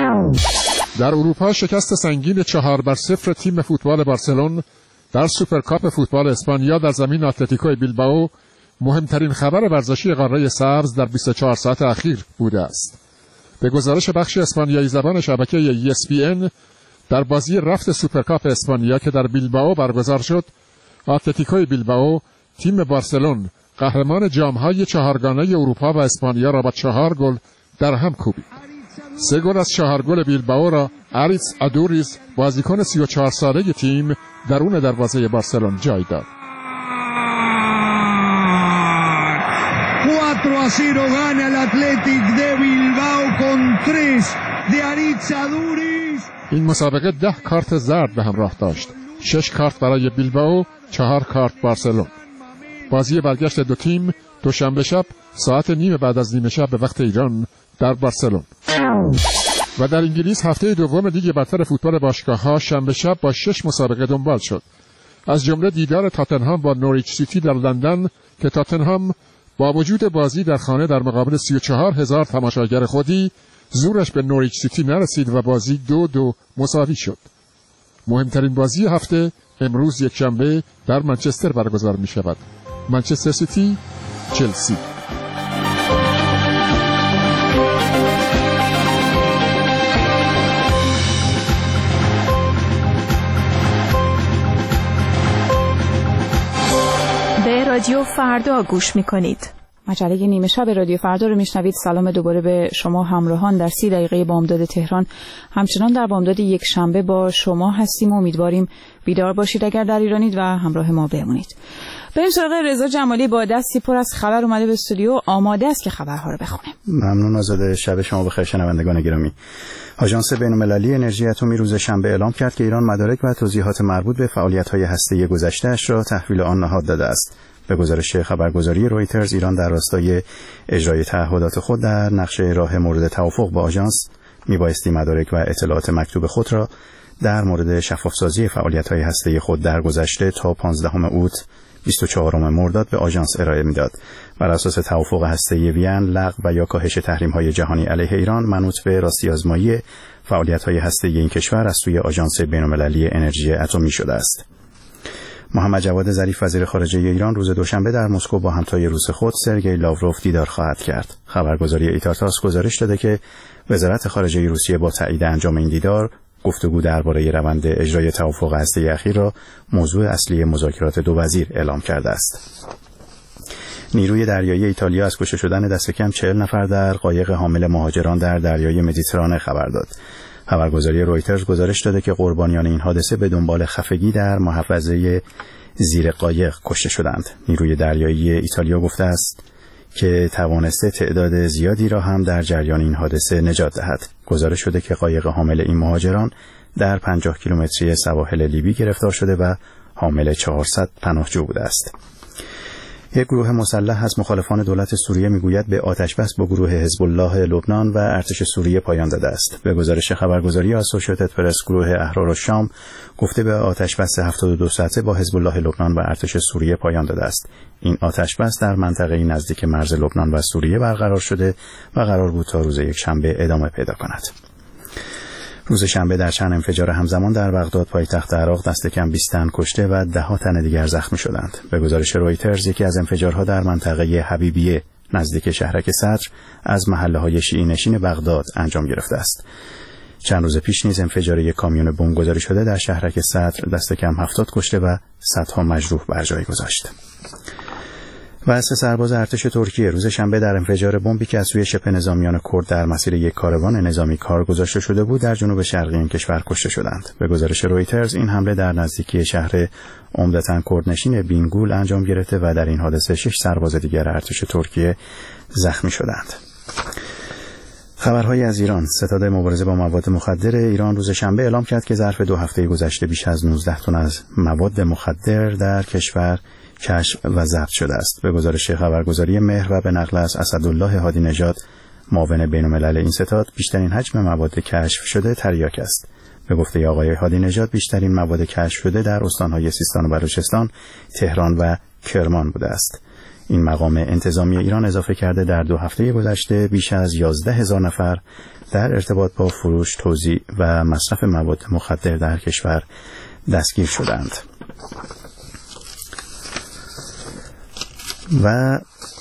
Speaker 17: در اروپا شکست سنگین 4-0 تیم فوتبال بارسلون در سوپرکاپ فوتبال اسپانیا در زمین اتلتیکو بیلبائو مهمترین خبر ورزشی قاره سبز در 24 ساعت اخیر بوده است. به گزارش بخش اسپانیایی زبان شبکه ESPN در بازی رفت سوپرکاپ اسپانیا که در بیلبائو برگزار شد، اتلتیکو بیلبائو تیم بارسلون قهرمان جام‌های 4گانه اروپا و اسپانیا را با 4 گل در هم کوبید. 3 گل از 4 گل بیلبائو را آریتس ادوریز بازیکن 34 ساله تیم درون دروازه بارسلون جای داد.
Speaker 18: 4-0 gana el Athletic de Bilbao con 3 de Aritz Aduriz.
Speaker 17: این مسابقه 10 کارت زرد به همراه داشت. 6 کارت برای بیلبائو، 4 کارت بارسلون. بازی برگشت دو تیم دوشنبه شب ساعت نیم بعد از نیمه شب به وقت ایران در بارسلون. و در انگلیس هفته دوم لیگ برتر فوتبال باشگاه‌ها شنبه شب با 6 مسابقه دنبال شد. از جمله دیدار تاتنهام با نوریچ سیتی در لندن که تاتنهام با وجود بازی در خانه در مقابل 34,000 تماشاگر خودی زورش به نوریچ سیتی نرسید و بازی 2-2 مساوی شد. مهمترین بازی هفته امروز یکشنبه در منچستر برگزار می شود. منچستر سیتی چلسی.
Speaker 9: به رادیو فردا گوش می کنید.
Speaker 1: مجله نیمه شب رادیو فردا رو میشنوید. سلام دوباره به شما همراهان. در 30 دقیقه بامداد تهران همچنان در بامداد یک شنبه با شما هستیم و امیدواریم بیدار باشید اگر در ایرانید و همراه ما بمونید. بریم سراغ رضا جمالی با دستی پر از خبر اومده به استودیو، آماده است که خبرها رو بخونه.
Speaker 2: ممنون آزاده. شب شما بخیر شنوندگان گرامی. آژانس بین‌المللی انرژی اتمی روز شنبه اعلام کرد که ایران مدارک و توضیحات مربوط به فعالیت‌های هسته‌ای گذشته‌اش را تحویل آن نهاد داده است. به گزارش خبرگزاری رویترز، ایران در راستای اجرای تعهدات خود در نقشه راه مورد توافق با آژانس میبایستی مدارک و اطلاعات مکتوب خود را در مورد شفافسازی فعالیت‌های هسته‌ای خود در گذشته تا 15 اوت 24 مرداد به آژانس ارائه میداد. بر اساس توافق هسته‌ای وین، لغو و یا کاهش تحریم‌های جهانی علیه ایران منوط به راستی آزمایی فعالیت‌های هسته‌ای این کشور از سوی آژانس بین‌المللی انرژی اتمی شده است. محمد جواد ظریف وزیر خارجه ایران روز دوشنبه در مسکو با همتای روس خود سرگئی لاوروف دیدار خواهد کرد. خبرگزاری ایتارتاس گزارش داده که وزارت خارجه روسیه با تایید انجام این دیدار گفتگو درباره روند اجرای توافق هسته‌ای اخیر را موضوع اصلی مذاکرات دو وزیر اعلام کرده است. نیروی دریایی ایتالیا از کشته شدن دست کم 40 نفر در قایق حامل مهاجران در دریای مدیترانه خبر داد. خبرگزاری رویترز گزارش داده که قربانیان این حادثه به دنبال خفگی در محفظه زیر قایق کشته شدند. نیروی دریایی ایتالیا گفته است که توانسته تعداد زیادی را هم در جریان این حادثه نجات دهد. گزارش شده که قایق حامل این مهاجران در 50 کیلومتری سواحل لیبی گرفتار شده و حامل 400 پناهجو بوده است. یک گروه مسلح از مخالفان دولت سوریه میگوید به آتش‌بس با گروه حزب الله لبنان و ارتش سوریه پایان داده است. به گزارش خبرگزاری آسوشییتد پرس، گروه احرار الشام گفته به آتش‌بس 72 ساعته با حزب الله لبنان و ارتش سوریه پایان داده است. این آتش‌بس در منطقه نزدیک مرز لبنان و سوریه برقرار شده و قرار بود تا روز یکشنبه ادامه پیدا کند. روز شنبه در چند انفجار همزمان در بغداد پایتخت عراق دست کم 20 تن کشته و 10 تن دیگر زخمی شدند. به گزارش رویترز یکی از انفجارها در منطقه حبیبیه نزدیک شهرک صدر از محله‌های شیعی نشین بغداد انجام گرفته است. چند روز پیش نیز انفجار یک کامیون بمب گذاری شده در شهرک صدر دست کم 70 کشته و صدها مجروح بر جای گذاشت. و 3 سرباز ارتش ترکیه روز شنبه در انفجار بمبی که از سوی شبه نظامیان کرد در مسیر یک کاروان نظامی کار گذاشته شده بود در جنوب شرقی این کشور کشته شدند. به گزارش رویترز این حمله در نزدیکی شهر عمدتاً کردنشین بینگول انجام گرفته و در این حادثه 6 سرباز دیگر ارتش ترکیه زخمی شدند. خبرهای از ایران. ستاد مبارزه با مواد مخدر ایران روز شنبه اعلام کرد که ظرف 2 هفته گذشته بیش از 19 تن از مواد مخدر در کشور کشف و ضبط شده است. به گزارش خبرگزاری مهر و به نقل از اسدالله هادی نژاد معاون بین‌الملل این ستاد، بیشترین حجم مواد کشف شده تریاک است. به گفته آقای هادی نژاد بیشترین مواد کشف شده در استان‌های سیستان و بلوچستان، تهران و کرمان بوده است. این مقام انتظامی ایران اضافه کرده در 2 هفته گذشته بیش از 11,000 نفر در ارتباط با فروش، توزیع و مصرف مواد مخدر در کشور دستگیر شدند. و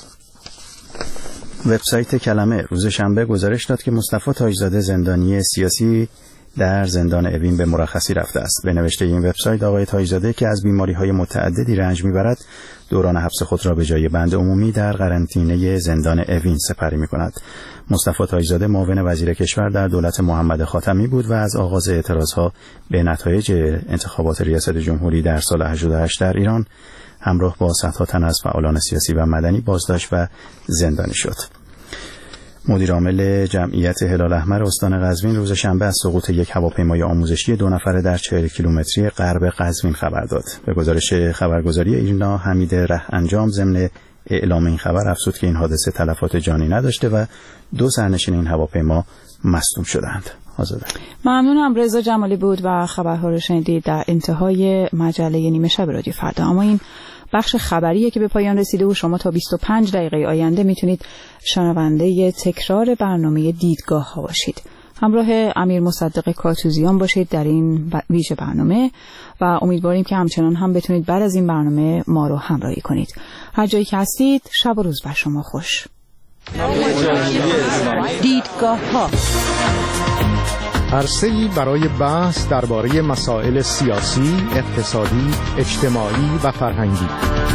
Speaker 2: وبسایت کلمه روز شنبه گزارش داد که مصطفی تاجزاده زندانی سیاسی در زندان اوین به مرخصی رفته است. به نوشته این وبسایت آقای تاجزاده که از بیماری‌های متعددی رنج می‌برد دوران حبس خود را به جای بند عمومی در قرنطینه زندان اوین سپری می‌کند. مصطفی تاجزاده معاون وزیر کشور در دولت محمد خاتمی بود و از آغاز اعتراضها به نتایج انتخابات ریاست جمهوری در سال 88 در ایران همراه با صدها تن از فعالان سیاسی و مدنی بازداشت و زندانی شد. مدیر عامل جمعیت هلال احمر استان قزوین روز شنبه از سقوط یک هواپیمای آموزشی 2 نفره در 40 کیلومتری غرب قزوین خبر داد. به گزارش خبرگزاری ایرنا حمید رهانجام ضمن اعلام این خبر افزود که این حادثه تلفات جانی نداشته و 2 سرنشین این هواپیما مصدوم شدند. آزاده.
Speaker 1: ممنونم. رضا جمالی بود و خبرها رو شنیدید در انتهای مجله نیمه شب رادیو فردا. اما این بخش خبریه که به پایان رسیده و شما تا 25 دقیقه آینده میتونید شنونده تکرار برنامه دیدگاه ها باشید. همراه امیر مصدق کاتوزیان باشید در این ویژه برنامه و امیدواریم که همچنان هم بتونید بعد از این برنامه ما رو همراهی کنید. هر جایی که هستید شب و روز بر شما خوش.
Speaker 13: دیدگاه ها
Speaker 19: عرصه‌ای برای بحث درباره مسائل سیاسی، اقتصادی، اجتماعی و فرهنگی.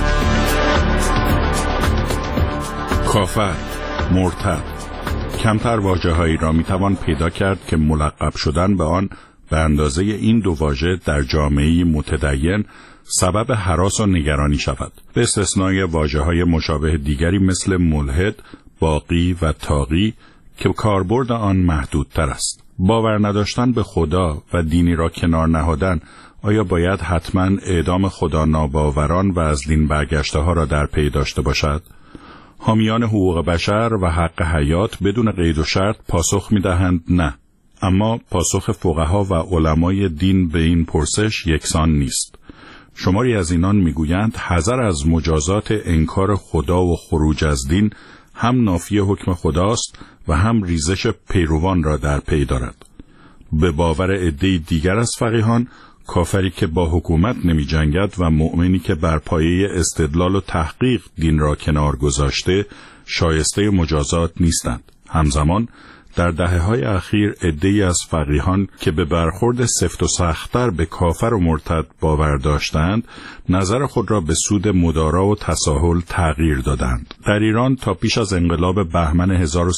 Speaker 20: کافر، مرتد، کمتر واژه‌هایی را میتوان پیدا کرد که ملقب شدن به آن به اندازه این 2 واژه در جامعه متدین سبب هراس و نگرانی شود، به استثنای واژه‌های مشابه دیگری مثل ملحد، باغی و طاغی که کاربرد آن محدودتر است. باور نداشتن به خدا و دینی را کنار نهادن آیا باید حتما اعدام خدا ناباوران و از دین برگشته ها را در پی داشته باشد؟ حامیان حقوق بشر و حق حیات بدون قید و شرط پاسخ می‌دهند نه. اما پاسخ فقها و علمای دین به این پرسش یکسان نیست. شماری از اینان میگویند حذر از مجازات انکار خدا و خروج از دین هم نافی حکم خداست و هم ریزش پیروان را در پی دارد. به باور عده‌ای دیگر از فقیهان، کافری که با حکومت نمی جنگد و مؤمنی که بر پایه استدلال و تحقیق دین را کنار گذاشته شایسته مجازات نیستند. همزمان در دهه‌های اخیر عده‌ای از فقیهان که به برخورد سفت و سخت‌تر به کافر و مرتد باور داشتند، نظر خود را به سود مدارا و تساهل تغییر دادند. در ایران تا پیش از انقلاب بهمن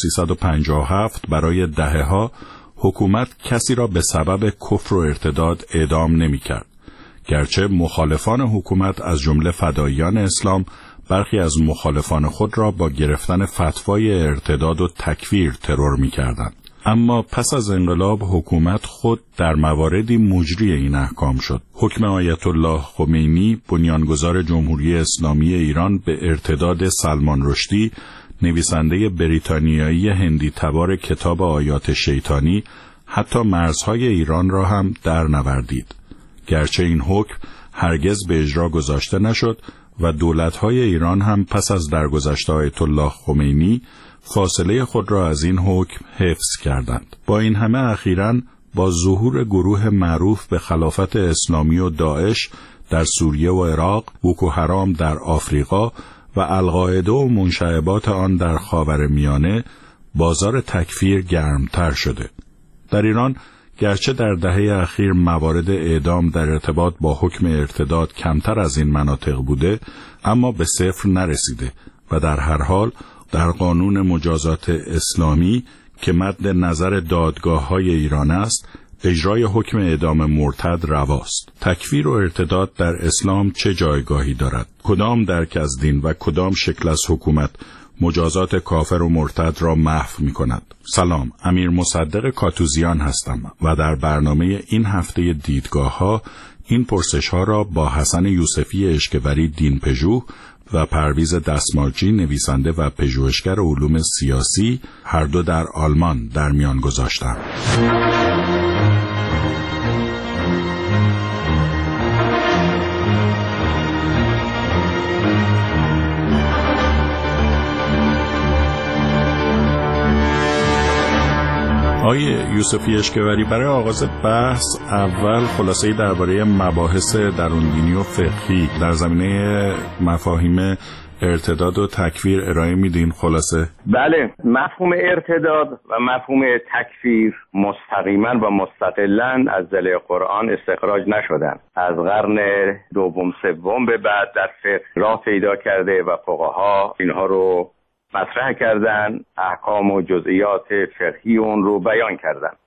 Speaker 20: 1357 برای دهه‌ها حکومت کسی را به سبب کفر و ارتداد اعدام نمی‌کرد. گرچه مخالفان حکومت از جمله فداییان اسلام برخی از مخالفان خود را با گرفتن فتوای ارتداد و تکفیر ترور می‌کردند. اما پس از انقلاب حکومت خود در مواردی مجری این احکام شد. حکم آیت الله خمینی، بنیانگذار جمهوری اسلامی ایران، به ارتداد سلمان رشدی، نویسنده بریتانیایی هندی تبار کتاب آیات شیطانی، حتی مرزهای ایران را هم در نوردید. گرچه این حکم هرگز به اجرا گذاشته نشد و دولت‌های ایران هم پس از درگذشت آیت الله خمینی فاصله خود را از این حکم حفظ کردند. با این همه اخیراً با ظهور گروه معروف به خلافت اسلامی و داعش در سوریه و عراق، بوکو حرام در آفریقا و القاعده و منشعبات آن در خاورمیانه، بازار تکفیر گرمتر شده. در ایران گرچه در دهه اخیر موارد اعدام در ارتباط با حکم ارتداد کمتر از این مناطق بوده، اما به صفر نرسیده و در هر حال در قانون مجازات اسلامی که مد نظر دادگاه‌های ایران است، اجرای حکم اعدام مرتد رواست. تکفیر و ارتداد در اسلام چه جایگاهی دارد؟ کدام درک از دین و کدام شکل از حکومت مجازات کافر و مرتد را محو می کند؟ سلام، امیر مصدق کاتوزیان هستم و در برنامه این هفته دیدگاه ها این پرسش ها را با حسن یوسفی اشکوری دین پژوه و پرویز دستمالچی نویسنده و پژوهشگر علوم سیاسی هر دو در آلمان در میان گذاشتم. آقای یوسفی اشکوری، برای آغاز بحث اول خلاصه‌ای درباره مباحث درون‌دینی و فقهی در زمینه مفاهیم ارتداد و تکفیر ارائه میدین. خلاصه
Speaker 21: بله، مفهوم ارتداد و مفهوم تکفیر مستقیما و مستقلاً از ضلع قرآن استخراج نشدن. از قرن دوم سوم به بعد در فقه راه پیدا کرده و فقها اینها رو مطرح کردن، احکام و جزئیات فقهی اون رو بیان کردن.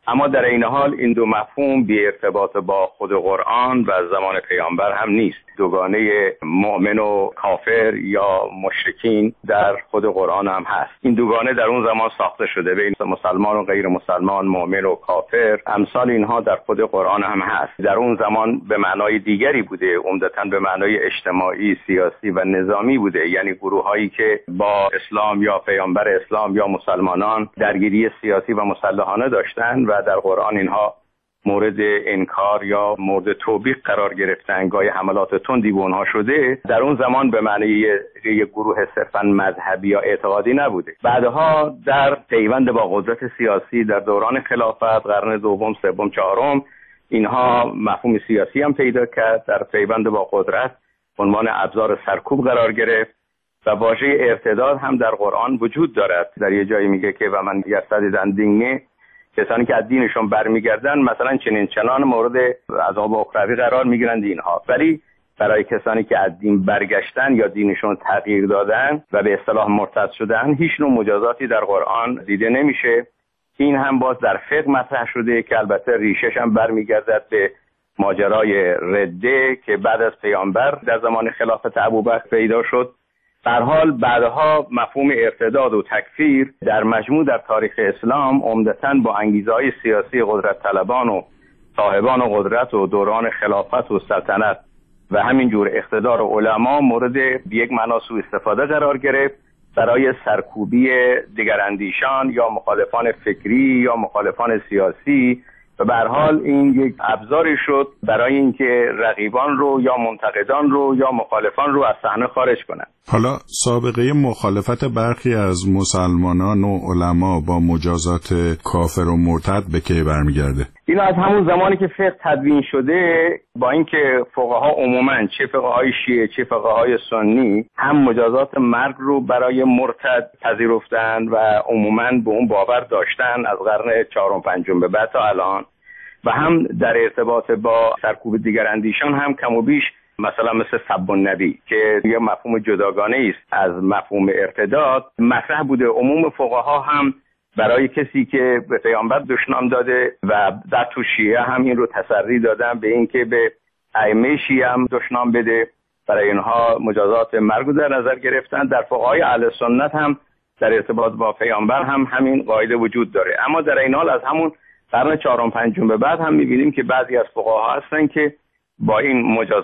Speaker 21: اما در این حال این دو مفهوم بی ارتباط با خود قرآن و زمان پیامبر هم نیست. دوگانه مؤمن و کافر یا مشرکین در خود قرآن هم هست. این دوگانه در اون زمان ساخته شده بین مسلمان و غیر مسلمان، مؤمن و کافر. امثال اینها در خود قرآن هم هست. در اون زمان به معنای دیگری بوده، عمدتاً به معنای اجتماعی، سیاسی و نظامی بوده، یعنی گروه‌هایی که با اسلام یا پیامبر اسلام یا مسلمانان درگیری سیاسی و مسلحانه داشتند و در قرآن اینها مورد انکار یا مورد توبیخ قرار گرفتن، گاه حملات تندی به اونها شده. در اون زمان به معنی یک گروه صرفاً مذهبی یا اعتقادی نبوده. بعدها در پیوند با قدرت سیاسی در دوران خلافت قرن دوم، سوم، چهارم اینها مفهوم سیاسی هم پیدا کرد، در پیوند با قدرت عنوان ابزار سرکوب قرار گرفت و واژه ارتداد هم در قرآن وجود دارد. در یه جایی میگه که و من یرتدن دینه، کسانی که از دینشون برمیگردن مثلا چنان مورد عذاب اخروی قرار میگیرند اینها، ولی برای کسانی که از دین برگشتن یا دینشون تغییر دادن و به اصطلاح مرتد شدن هیچ نوع مجازاتی در قرآن دیده نمیشه. این هم باز در فقه مطرح شده که البته ریشش هم برمیگردد به ماجرای رده که بعد از پیامبر در زمان خلافت ابوبکر پیدا شد. در حال بعدها مفهوم ارتداد و تکفیر در مجموع در تاریخ اسلام عمدتاً با انگیزه‌های سیاسی قدرت طلبان و صاحبان قدرت و دوران خلافت و سلطنت و همینجور اقتدار علما مورد یک معنا سوء استفاده قرار گرفت برای سرکوبی دیگراندیشان یا مخالفان فکری یا مخالفان سیاسی و به هر حال این یک ابزاری شد برای اینکه رقیبان رو یا منتقدان رو یا مخالفان رو از صحنه خارج کنند.
Speaker 20: حالا سابقه مخالفت برخی از مسلمانان و علما با مجازات کافر و مرتد به کی برمیگرده؟
Speaker 21: این از همون زمانی که فقه تدوین شده، با اینکه فقها عموماً چه فقهای شیعه چه فقهای سنی هم مجازات مرگ رو برای مرتد پذیرفتن و عموماً به اون باور داشتن از قرن چهارم پنجم به بعد تا الان، و هم در ارتباط با سرکوب دیگراندیشان هم کم و بیش مثلا مثل سب النبی که یه مفهوم جداگانه است از مفهوم ارتداد مطرح بوده. عموم فقها هم برای کسی که به پیامبر دشنام داده و در تو شیعه هم این رو تسری دادن به این که به ائمه شیعه هم دشنام بده، برای اینها مجازات مرگ در نظر گرفتن. در فقهای اهل سنت هم در ارتباط با پیامبر هم همین قاعده وجود داره. اما در این حال از همون قرن چهارم پنجم به بعد هم می‌بینیم که بعضی از فقها هستن که با این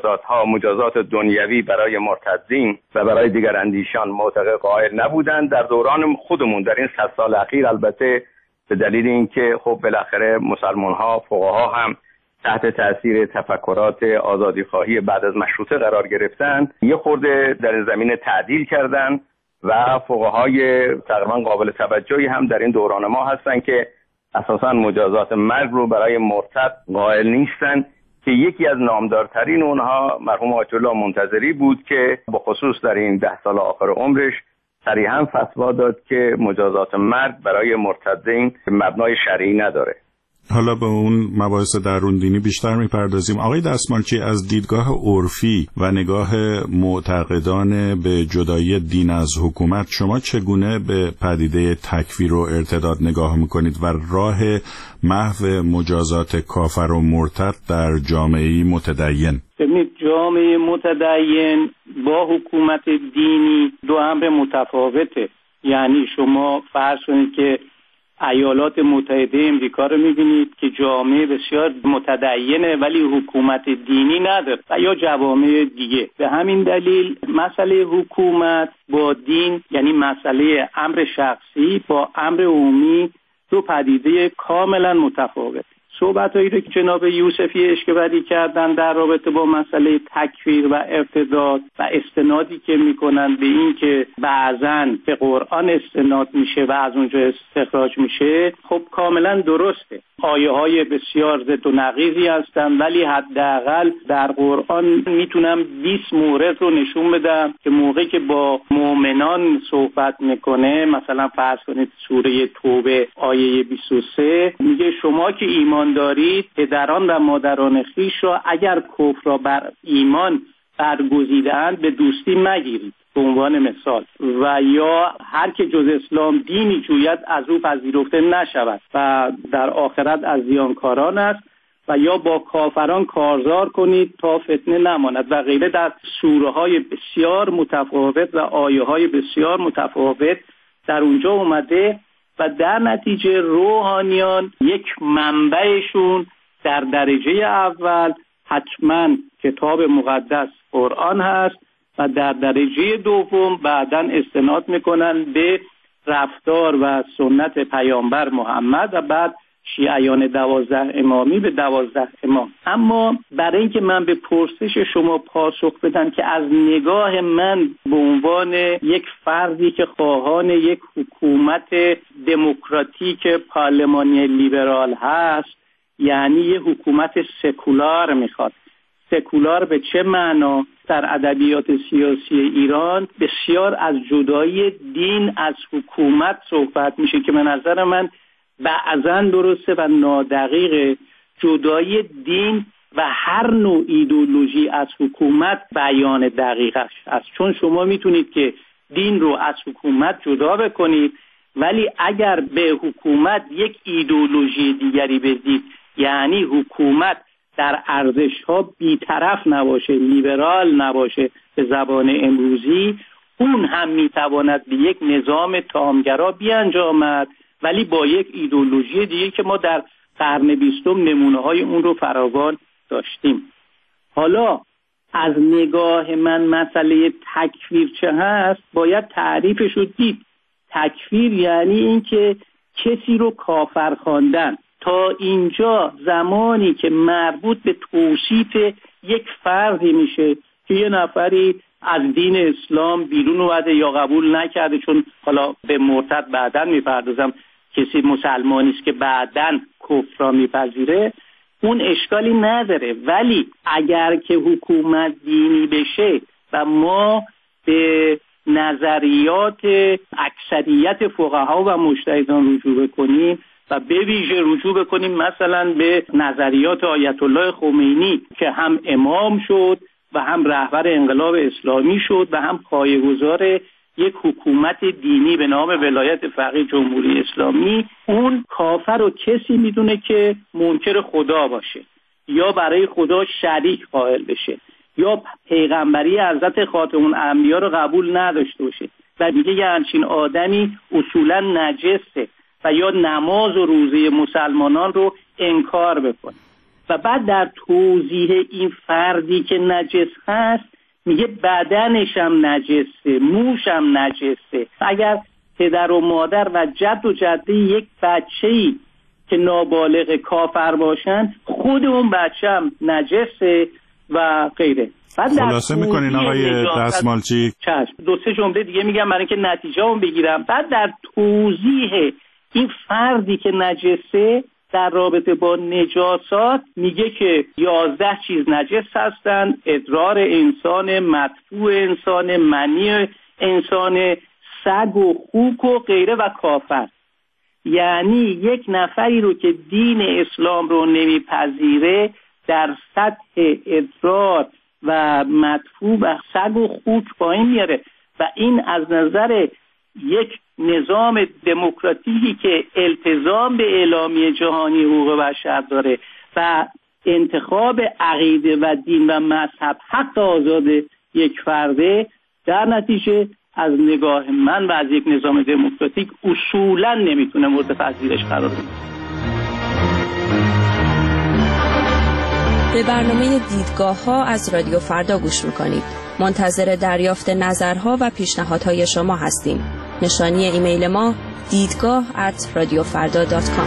Speaker 21: مجازات دنیوی برای مرتدین و برای دیگر اندیشان معتقد قائل نبودند. در دوران خودمون در این 100 سال اخیر البته به دلیل اینکه خب بالاخره مسلمان‌ها فقها هم تحت تاثیر تفکرات آزادیخواهی بعد از مشروطه قرار گرفتن، یه خورده در زمینه تعدیل کردن و فقهای تقریبا قابل توجهی هم در این دوران ما هستن که اساساً مجازات مرگ رو برای مرتد قائل نیستن، که یکی از نامدارترین اونها مرحوم آیت الله منتظری بود که به خصوص در این 10 سال آخر عمرش صریحاً فتوا داد که مجازات مرگ برای مرتدین مبنای شرعی نداره.
Speaker 20: حالا به اون مباحث درون دینی بیشتر میپردازیم. آقای دستمالچی، از دیدگاه عرفی و نگاه معتقدان به جدایی دین از حکومت شما چگونه به پدیده تکفیر و ارتداد نگاه میکنید و راه محو مجازات کافر و مرتد در جامعه متدین؟
Speaker 5: ببینید، جامعه متدین با حکومت دینی دو امر متفاوته. یعنی شما فرض کنید که ایالات متحده امریکا رو می‌بینید که جامعه بسیار متدینه ولی حکومت دینی نداره، و یا جوامع دیگه. به همین دلیل مسئله حکومت با دین، یعنی مسئله امر شخصی با امر عمومی، دو پدیده کاملا متفاوت. صحبتایی رو که جناب یوسفی اشکبری کردن در رابطه با مسئله تکفیر و ارتداد و استنادی که میکنن به این که بعضاً به قرآن استناد میشه و از اونجا استخراج میشه، خب کاملا درسته. آیه های بسیار ضد و نقیضی هستن، ولی حداقل در قرآن میتونم 20 مورد رو نشون بدم که موقعی که با مؤمنان صحبت میکنه، مثلا فرض کنید سوره توبه آیه 23 میگه شما که ایمان دارید پدران و مادران خویش را اگر کفر را بر ایمان برگزیدند به دوستی مگیرید. به عنوان مثال، و یا هر که جز اسلام دینی جوید از او پذیرفته نشود و در آخرت از زیانکاران است، و یا با کافران کارزار کنید تا فتنه نماند و غیره. در سوره های بسیار متفاوت و آیه های بسیار متفاوت در اونجا اومده و در نتیجه روحانیان یک منبعشون در درجه اول حتما کتاب مقدس قرآن هست و در درجه دوم بعداً استناد میکنن به رفتار و سنت پیامبر محمد و بعد شیعیان 12 امامی به 12 امام. اما برای اینکه من به پرسش شما پاسخ بدم که از نگاه من به عنوان یک فردی که خواهان یک حکومت دموکراتیک پارلمانی لیبرال هست، یعنی یک حکومت سکولار میخواد. سکولار به چه معنا؟ در ادبیات سیاسی ایران بسیار از جدایی دین از حکومت صحبت میشه که به نظر من بعضاً درسته و نادقیق. جدایی دین و هر نوع ایدئولوژی از حکومت بیان دقیقش است، چون شما میتونید که دین رو از حکومت جدا بکنید، ولی اگر به حکومت یک ایدئولوژی دیگری بدید، یعنی حکومت در ارزش‌ها بی‌طرف نباشه، لیبرال نباشه به زبان امروزی، اون هم میتواند به یک نظام تامگرا بیانجامد، ولی با یک ایدئولوژی دیگه که ما در قرن 20 نمونه‌های اون رو فراوان داشتیم. حالا از نگاه من مسئله تکفیر چه هست؟ باید تعریفش رو دید. تکفیر یعنی این که کسی رو کافر خواندن. تا اینجا زمانی که مربوط به توصیف یک فردی میشه که یه نفری از دین اسلام بیرون اومده یا قبول نکرده، چون حالا به مرتد بعداً میپردازم، کسی مسلمانی است که بعداً کفر را میپذیره، اون اشکالی نداره. ولی اگر که حکومت دینی بشه و ما به نظریات اکثریت فقها و مجتهدان رجوع بکنیم و به ویژه رجوع بکنیم مثلا به نظریات آیت الله خمینی که هم امام شد و هم رهبر انقلاب اسلامی شد و هم پایه‌گذار یک حکومت دینی به نام ولایت فقیه جمهوری اسلامی، اون کافر رو کسی میدونه که منکر خدا باشه یا برای خدا شریک قائل بشه یا پیغمبری حضرت خاتم الانبیا رو قبول نداشته باشه و میگه یه همچین آدمی اصولا نجسه و یا نماز و روزه مسلمانان رو انکار بکنه. و بعد در توضیح این فردی که نجس هست میگه بدنش هم نجسه، موش هم نجسه. اگر پدر و مادر و جد و جده یک بچه‌ای که نابالغ کافر باشن، خود اون بچه هم نجسه و غیره.
Speaker 20: خلاصه میکنین آقای دستمالچی؟
Speaker 5: چشم. 2-3 جمله دیگه میگم برای اینکه نتیجه هم بگیرم. بعد در توضیح این فردی که نجسه در رابطه با نجاسات میگه که 11 چیز نجس هستن: ادرار انسان، مدفوع انسان، منی انسان، سگ و خوک و غیره و کافر. یعنی یک نفری رو که دین اسلام رو نمیپذیره در سطح ادرار و مدفوع و سگ و خوک پایین میاره و این از نظر یک نظام دموکراتیکی که التزام به اعلامیه جهانی حقوق بشر داره و انتخاب عقیده و دین و مذهب حق آزاد یک فرده، در نتیجه از نگاه من و از یک نظام دموکراتیک اصولا نمیتونه مورد پذیرش قرار بگیره.
Speaker 3: به برنامه دیدگاه‌ها از رادیو فردا گوش میکنید. منتظر دریافت نظرها و پیشنهادهای شما هستیم. نشانی ایمیل ما دیدگاه@radiofarda.com.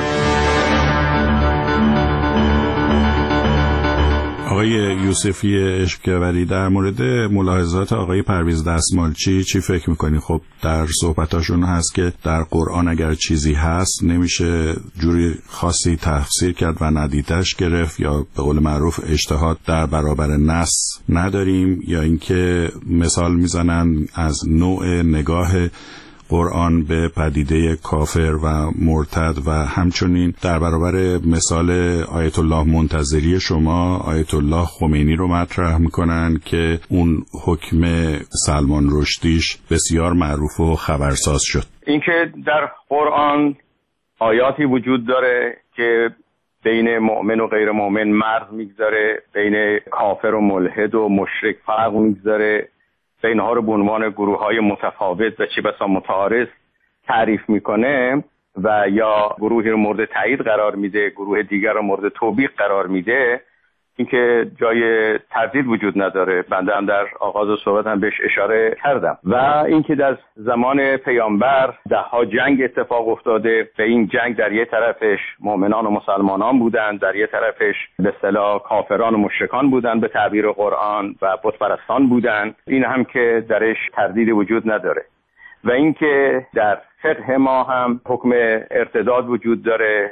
Speaker 20: آقای یوسفی اشکوری، در مورد ملاحظات آقای پرویز دستمالچی چی فکر میکنی؟ خب در صحبتاشون هست که در قرآن اگر چیزی هست نمیشه جوری خاصی تفسیر کرد و ندیدش گرفت، یا به قول معروف اجتهاد در برابر نص نداریم، یا اینکه مثال میزنن از نوع نگاه قرآن به پدیده کافر و مرتد و همچنین در برابر مثال آیت الله منتظری شما آیت الله خمینی رو مطرح میکنن که اون حکم سلمان رشدیش بسیار معروف و خبرساز شد.
Speaker 21: اینکه در قرآن آیاتی وجود داره که بین مؤمن و غیر مؤمن مرز میگذاره، بین کافر و ملحد و مشرک فرق میگذاره، بین ها رو به عنوان گروه های متفاوت و چه بسا متعارض تعریف میکنه و یا گروهی رو مورد تایید قرار میده، گروه دیگر رو مورد توبیخ قرار میده، اینکه جای تردید وجود نداره. بنده هم در آغاز صحبت هم بهش اشاره کردم. و اینکه در زمان پیامبر دهها جنگ اتفاق افتاده، به این جنگ در یه طرفش مؤمنان و مسلمانان بودن، در یه طرفش به اصطلاح کافران و مشرکان بودن به تعبیر قرآن و بت پرستان بودن، این هم که درش تردید وجود نداره. و اینکه در فقه ما هم حکم ارتداد وجود داره،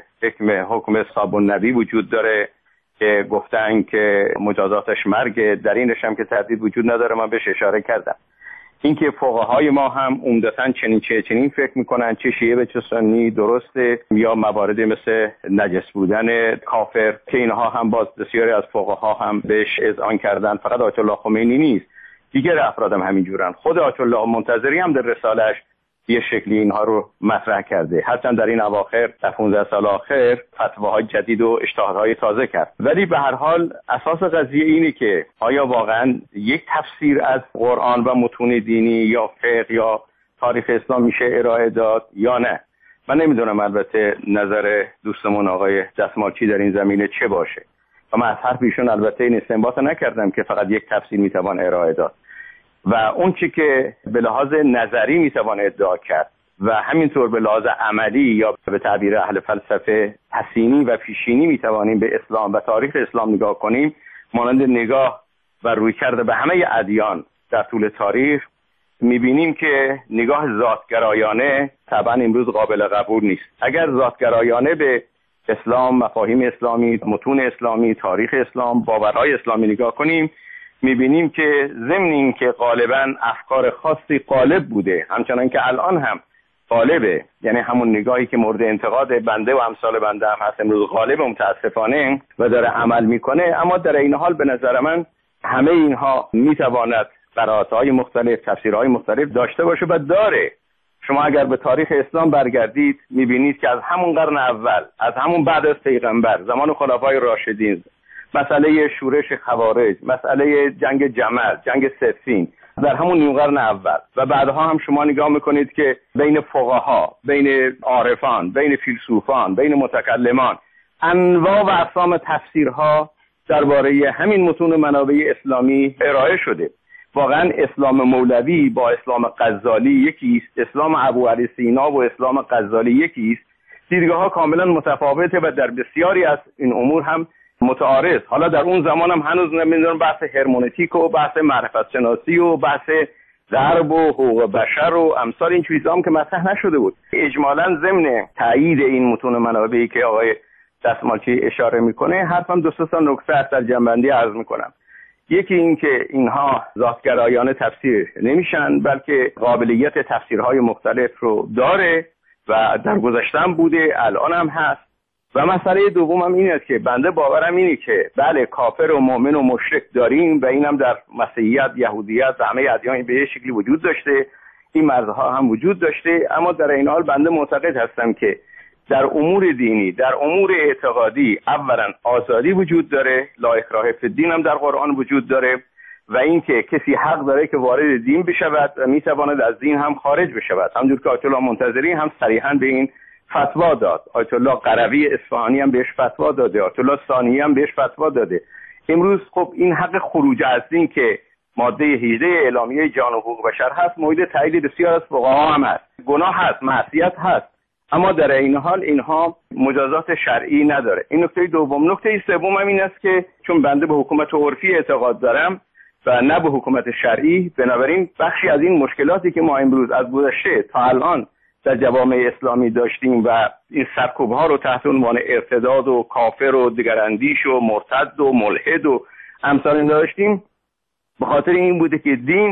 Speaker 21: حکم صابون نبی وجود داره که گفتن که مجازاتش مرگ، در اینش هم که تردید وجود نداره، من بهش اشاره کردم. اینکه فقهای ما هم عمدتاً چنین فکر میکنن، چه شیعه و چه سنی درسته، یا مواردی مثل نجس بودن کافر که اینها هم باز بسیاری از فقها هم بهش اذعان کردن. فقط آیت الله خمینی نیست، دیگر افراد هم همینجورن. خود آیت الله منتظری هم در رساله‌اش یه شکلی اینها رو مطرح کرده. حتی در این اواخر در 15 سال آخر فتواهای جدید و اجتهادهای تازه کرد. ولی به هر حال اساس قضیه اینه که آیا واقعا یک تفسیر از قرآن و متون دینی یا فقه یا تاریخ اسلام میشه ارائه داد یا نه؟ من نمیدونم البته نظر دوستمون آقای دستمالچی در این زمینه چه باشه و من از حرف ایشون البته این استنباط نکردم که فقط یک تفسیر میتوان ارائه داد و اون چی که به لحاظ نظری میتوان ادعا کرد و همینطور به لحاظ عملی یا به تعبیر اهل فلسفه حسینی و پیشینی میتوانیم به اسلام و تاریخ اسلام نگاه کنیم، مانند نگاه و رویکرد به همه ادیان در طول تاریخ، میبینیم که نگاه ذاتگرایانه طبعا امروز قابل قبول نیست. اگر ذاتگرایانه به اسلام، مفاهیم اسلامی، متون اسلامی، تاریخ اسلام، باورهای اسلامی نگاه کنیم، میبینیم که ضمن این که غالبا افکار خاصی غالب بوده، همچنان که الان هم غالبه، یعنی همون نگاهی که مورد انتقاد بنده و امثال بنده هم هست امروز غالب متاسفانه و داره عمل میکنه، اما در این حال به نظر من همه اینها میتواند قرائت‌های مختلف، تفسیرهای مختلف داشته باشه و داره. شما اگر به تاریخ اسلام برگردید میبینید که از همون قرن اول، از همون بعد از پیغمبر، زمان خلفای راشدین، مسئله شورش خوارج، مسئله جنگ جمل، جنگ صفین در همون نیمه قرن اول و بعدها هم شما نگاه میکنید که بین فقها، بین عارفان، بین فیلسوفان، بین متکلمان انواع و اقسام تفسیرها درباره همین متون منابع اسلامی ارائه شده. واقعا اسلام مولوی با اسلام غزالی یکی است، اسلام ابو علی سینا و اسلام غزالی یکی است. دیدگاه‌ها کاملا متفاوته و در بسیاری از این امور هم متعارض. حالا در اون زمان هم هنوز نمیدونم بحث هرمونتیک و بحث معرفت شناسی و بحث غرب و حقوق بشر و امثال این چیزا هم که مطرح نشده بود. اجمالاً ضمن تایید این متون منابعی که آقای دستمالچی اشاره میکنه، حرفم دو سه تا نکته است در جنبندی عرض میکنم. یکی این که اینها ذاتگرایانه تفسیر نمیشن، بلکه قابلیت تفسیرهای مختلف رو داره و در گذشته‌ام بوده، الان هم هست. و مسئله دومم این است که بنده باورم اینه که بله کافر و مؤمن و مشرک داریم و اینم در مسیحیت، یهودیت و همه ادیان به شکلی وجود داشته، این مرزها هم وجود داشته، اما در این حال بنده معتقد هستم که در امور دینی، در امور اعتقادی اولا آزادی وجود داره، لا اکراه فی الدین هم در قرآن وجود داره و اینکه کسی حق داره که وارد دین بشود و میتواند از دین هم خارج بشود. همونجور که آیت الله منتظری هم صریحا به این فتوا داد، آیت الله قروی اصفهانی هم بهش فتوا داده، آیت الله ثانی هم بهش فتوا داده. امروز خب این حق خروج از دین که ماده 18 اعلامیه جان و حقوق بشر هست، مورد تایید بسیار از فقها هم هست. گناه هست، معصیت هست، اما در این حال اینها مجازات شرعی نداره. این نکته دوم. نکته سوم هم این است که چون بنده به حکومت عرفی اعتقاد دارم و نه به حکومت شرعی، بنابراین بخشی از این مشکلاتی که ما امروز از گذشته تا الان در جوامع اسلامی داشتیم و این سرکوب‌ها رو تحت عنوان ارتداد و کافر و دگراندیش و مرتد و ملحد و امثال داشتیم، به خاطر این بوده که دین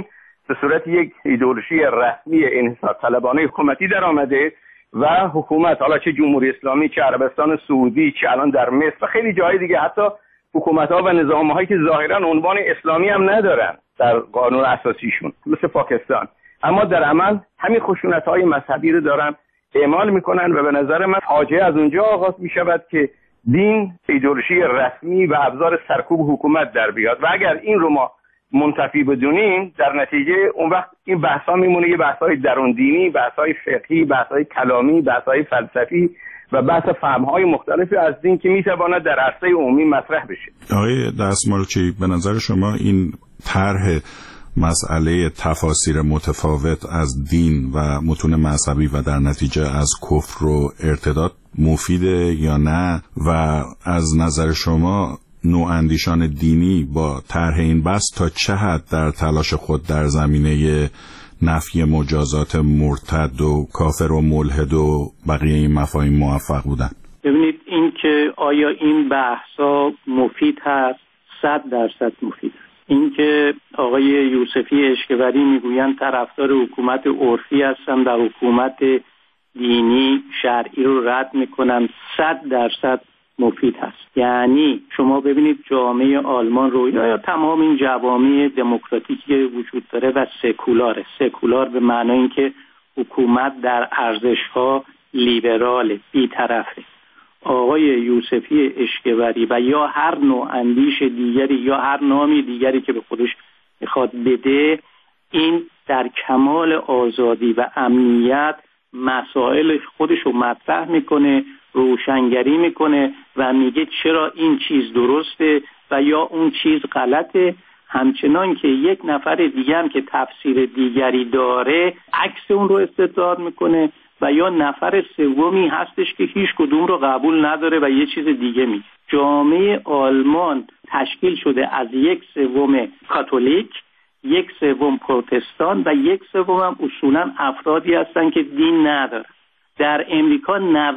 Speaker 21: به صورت یک ایدئولوژی رسمی انحصار طلبانه حکومتی در آمده و حکومت، حالا چه جمهوری اسلامی، چه عربستان سعودی، چه الان در مصر و خیلی جای دیگه، حتی حکومت‌ها و نظام‌هایی که ظاهراً عنوان اسلامی هم ندارن در قانون اساسیشون مثل پاکستان، اما در عمل همین خشونت‌های مذهبی رو دارن اعمال میکنن و به نظر من فاجعه از اونجا آغاز میشود که دین ایدئولوژی رسمی و ابزار سرکوب حکومت در بیاد و اگر این رو ما منتفی بدونیم در نتیجه اون وقت این بحث‌ها میمونه یه بحث‌های درون دینی، بحث‌های فقهی، بحث‌های کلامی، بحث‌های فلسفی و بحث فهم‌های مختلفی از دین که میتواند در عرصه عمومی مطرح بشه.
Speaker 20: آقای دستمالچی، به نظر شما این طرح مسئله تفاسیر متفاوت از دین و متون مذهبی و در نتیجه از کفر و ارتداد مفیده یا نه؟ و از نظر شما نواندیشان دینی با طرح این بحث تا چه حد در تلاش خود در زمینه نفی مجازات مرتد و کافر و ملحد و بقیه این مفاهیم موفق بودن؟
Speaker 5: ببینید این که آیا این بحثا مفید هست 100% مفید است. این که آقای یوسفی اشکبری میگویند طرفدار حکومت عرفی هستن در حکومت دینی شرعی رو رد میکنن 100% مفید هست. یعنی شما ببینید جامعه آلمان رو یا تمام این جوامع دموکراتیکی که وجود داره و سکولار به معنای اینکه حکومت در ارزش‌ها لیبرال بی‌طرفه. آقای یوسفی اشکبری و یا هر نوع اندیش دیگری یا هر نامی دیگری که به خودش میخواد بده، این در کمال آزادی و امنیت مسائل خودش رو مطرح میکنه، روشنگری میکنه و میگه چرا این چیز درسته و یا اون چیز غلطه، همچنان که یک نفر دیگه هم که تفسیر دیگری داره عکس اون رو استدلال میکنه و یا نفر سومی هستش که هیچ کدوم رو قبول نداره و یه چیز دیگه میگه. جامعه آلمان تشکیل شده از 1/3 کاتولیک، 1/3 پروتستان و 1/3 هم اصولا افرادی هستن که دین ندارن. در امریکا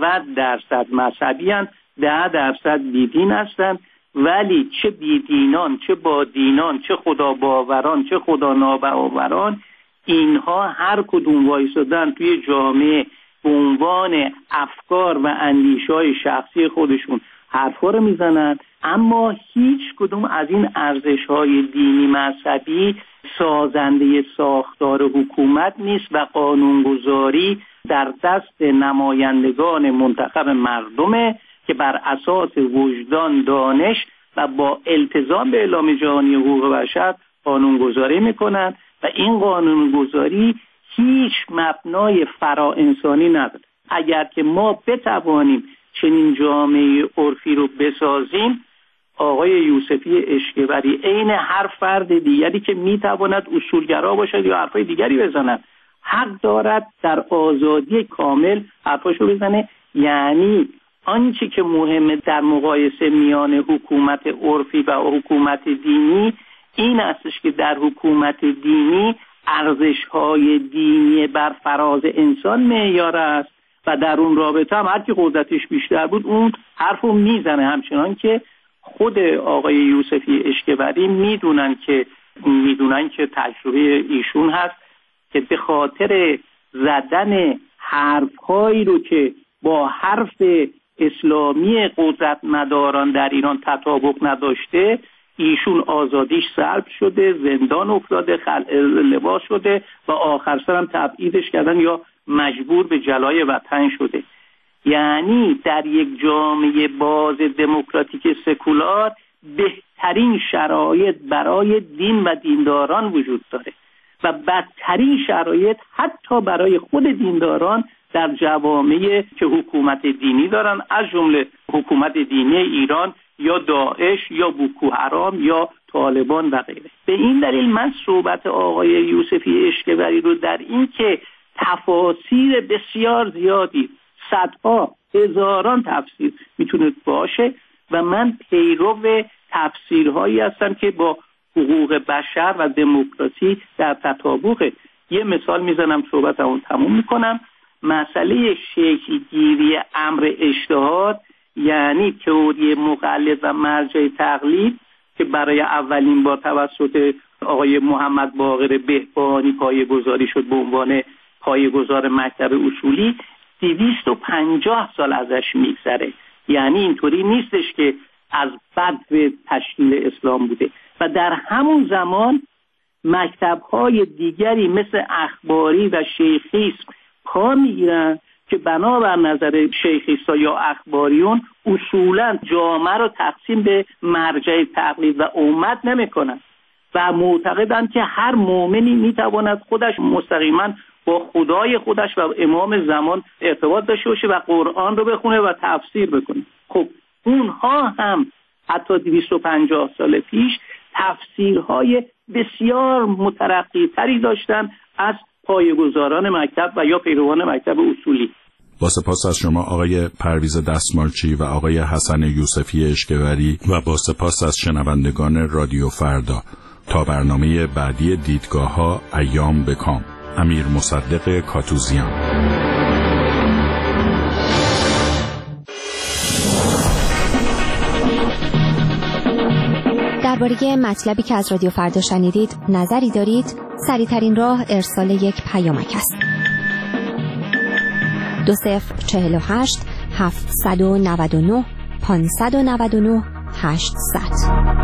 Speaker 5: 90% مذهبی هستن، 10% بیدین هستن، ولی چه بیدینان، چه با دینان، چه خدا باوران، چه خدا ناباوران، اینها هر کدوم وایسادن توی جامعه به عنوان افکار و اندیشه‌های شخصی خودشون حرفا رو میزنن، اما هیچ کدوم از این ارزش‌های دینی مذهبی سازنده ساختار حکومت نیست و قانونگذاری در دست نمایندگان منتخب مردمه که بر اساس وجدان، دانش و با التزام به اعلام جهانی حقوق بشر قانونگذاری میکنن و این قانونگذاری هیچ مبنای فرا-انسانی نداره. اگر که ما بتوانیم چنین جامعه عرفی رو بسازیم، آقای یوسفی اشکبری عین هر فرد دیگری که میتواند اصولگرا باشد یا حرفای دیگری بزند حق دارد در آزادی کامل حرفاشو بزنه. یعنی آنچه که مهمه در مقایسه میان حکومت عرفی و حکومت دینی این استش که در حکومت دینی ارزش‌های دینی بر فراز انسان معیار است و در اون رابطه هم هر کی قدرتش بیشتر بود اون حرفو میزنه، همچنان که خود آقای یوسفی اشکبری میدونن که تجربه ایشون هست که به خاطر زدن حرف‌هایی رو که با حرف اسلامی قدرتمداران در ایران تطابق نداشته، ایشون آزادیش سلب شده، زندان افتاده، خلع لباس شده و آخر سر هم تبعیدش کردن یا مجبور به جلای وطن شده. یعنی در یک جامعه باز دموکراتیک سکولار بهترین شرایط برای دین و دینداران وجود داره و بدترین شرایط حتی برای خود دینداران در جوامعی که حکومت دینی دارن، از جمله حکومت دینی ایران یا داعش یا بوکو حرام یا طالبان و غیره. به این دلیل من صحبت آقای یوسفی اشکبری رو در این که تفاسیر بسیار زیادی، صدها هزاران تفسیر میتونه باشه و من پیرو تفسیرهایی هستم که با حقوق بشر و دموکراسی در تطابقه. یه مثال میزنم صحبتمو تموم میکنم. مسئله شکلگیری امر اجتهاد، یعنی تئوری مقلد و مرجع تقلید که برای اولین بار توسط آقای محمد باقر بهبانی پایه‌گذاری شد به عنوان پایه‌گذار مکتب اصولی، 250 سال ازش میگذره. یعنی اینطوری نیستش که از بدو تشکیل اسلام بوده. و در همون زمان مکتب‌های دیگری مثل اخباری و شیخیسم پا میگیرن که بنابر نظر شیخیستا یا اخباریون اصولا جامعه رو تقسیم به مرجع تقلید و امت نمی‌کنن و معتقدند که هر مؤمنی میتواند خودش مستقیما با خدای خودش و امام زمان ارتباط داشته باشه و قرآن رو بخونه و تفسیر بکنه. خب اونها هم حتی 250 سال پیش تفسیرهای بسیار مترقی‌تری داشتن از پایه‌گذاران مکتب و یا پیروان مکتب اصولی.
Speaker 20: با سپاس از شما آقای پرویز دستمالچی و آقای حسن یوسفی اشکوری و با سپاس از شنوندگان رادیو فردا. تا برنامه بعدی دیدگاه‌ها ایام بکام. امیر مصدق کاتوزیان.
Speaker 6: درباره مطلبی که از رادیو فردا شنیدید نظری دارید؟ سریع‌ترین راه ارسال یک پیامک است. 2048 799 599 800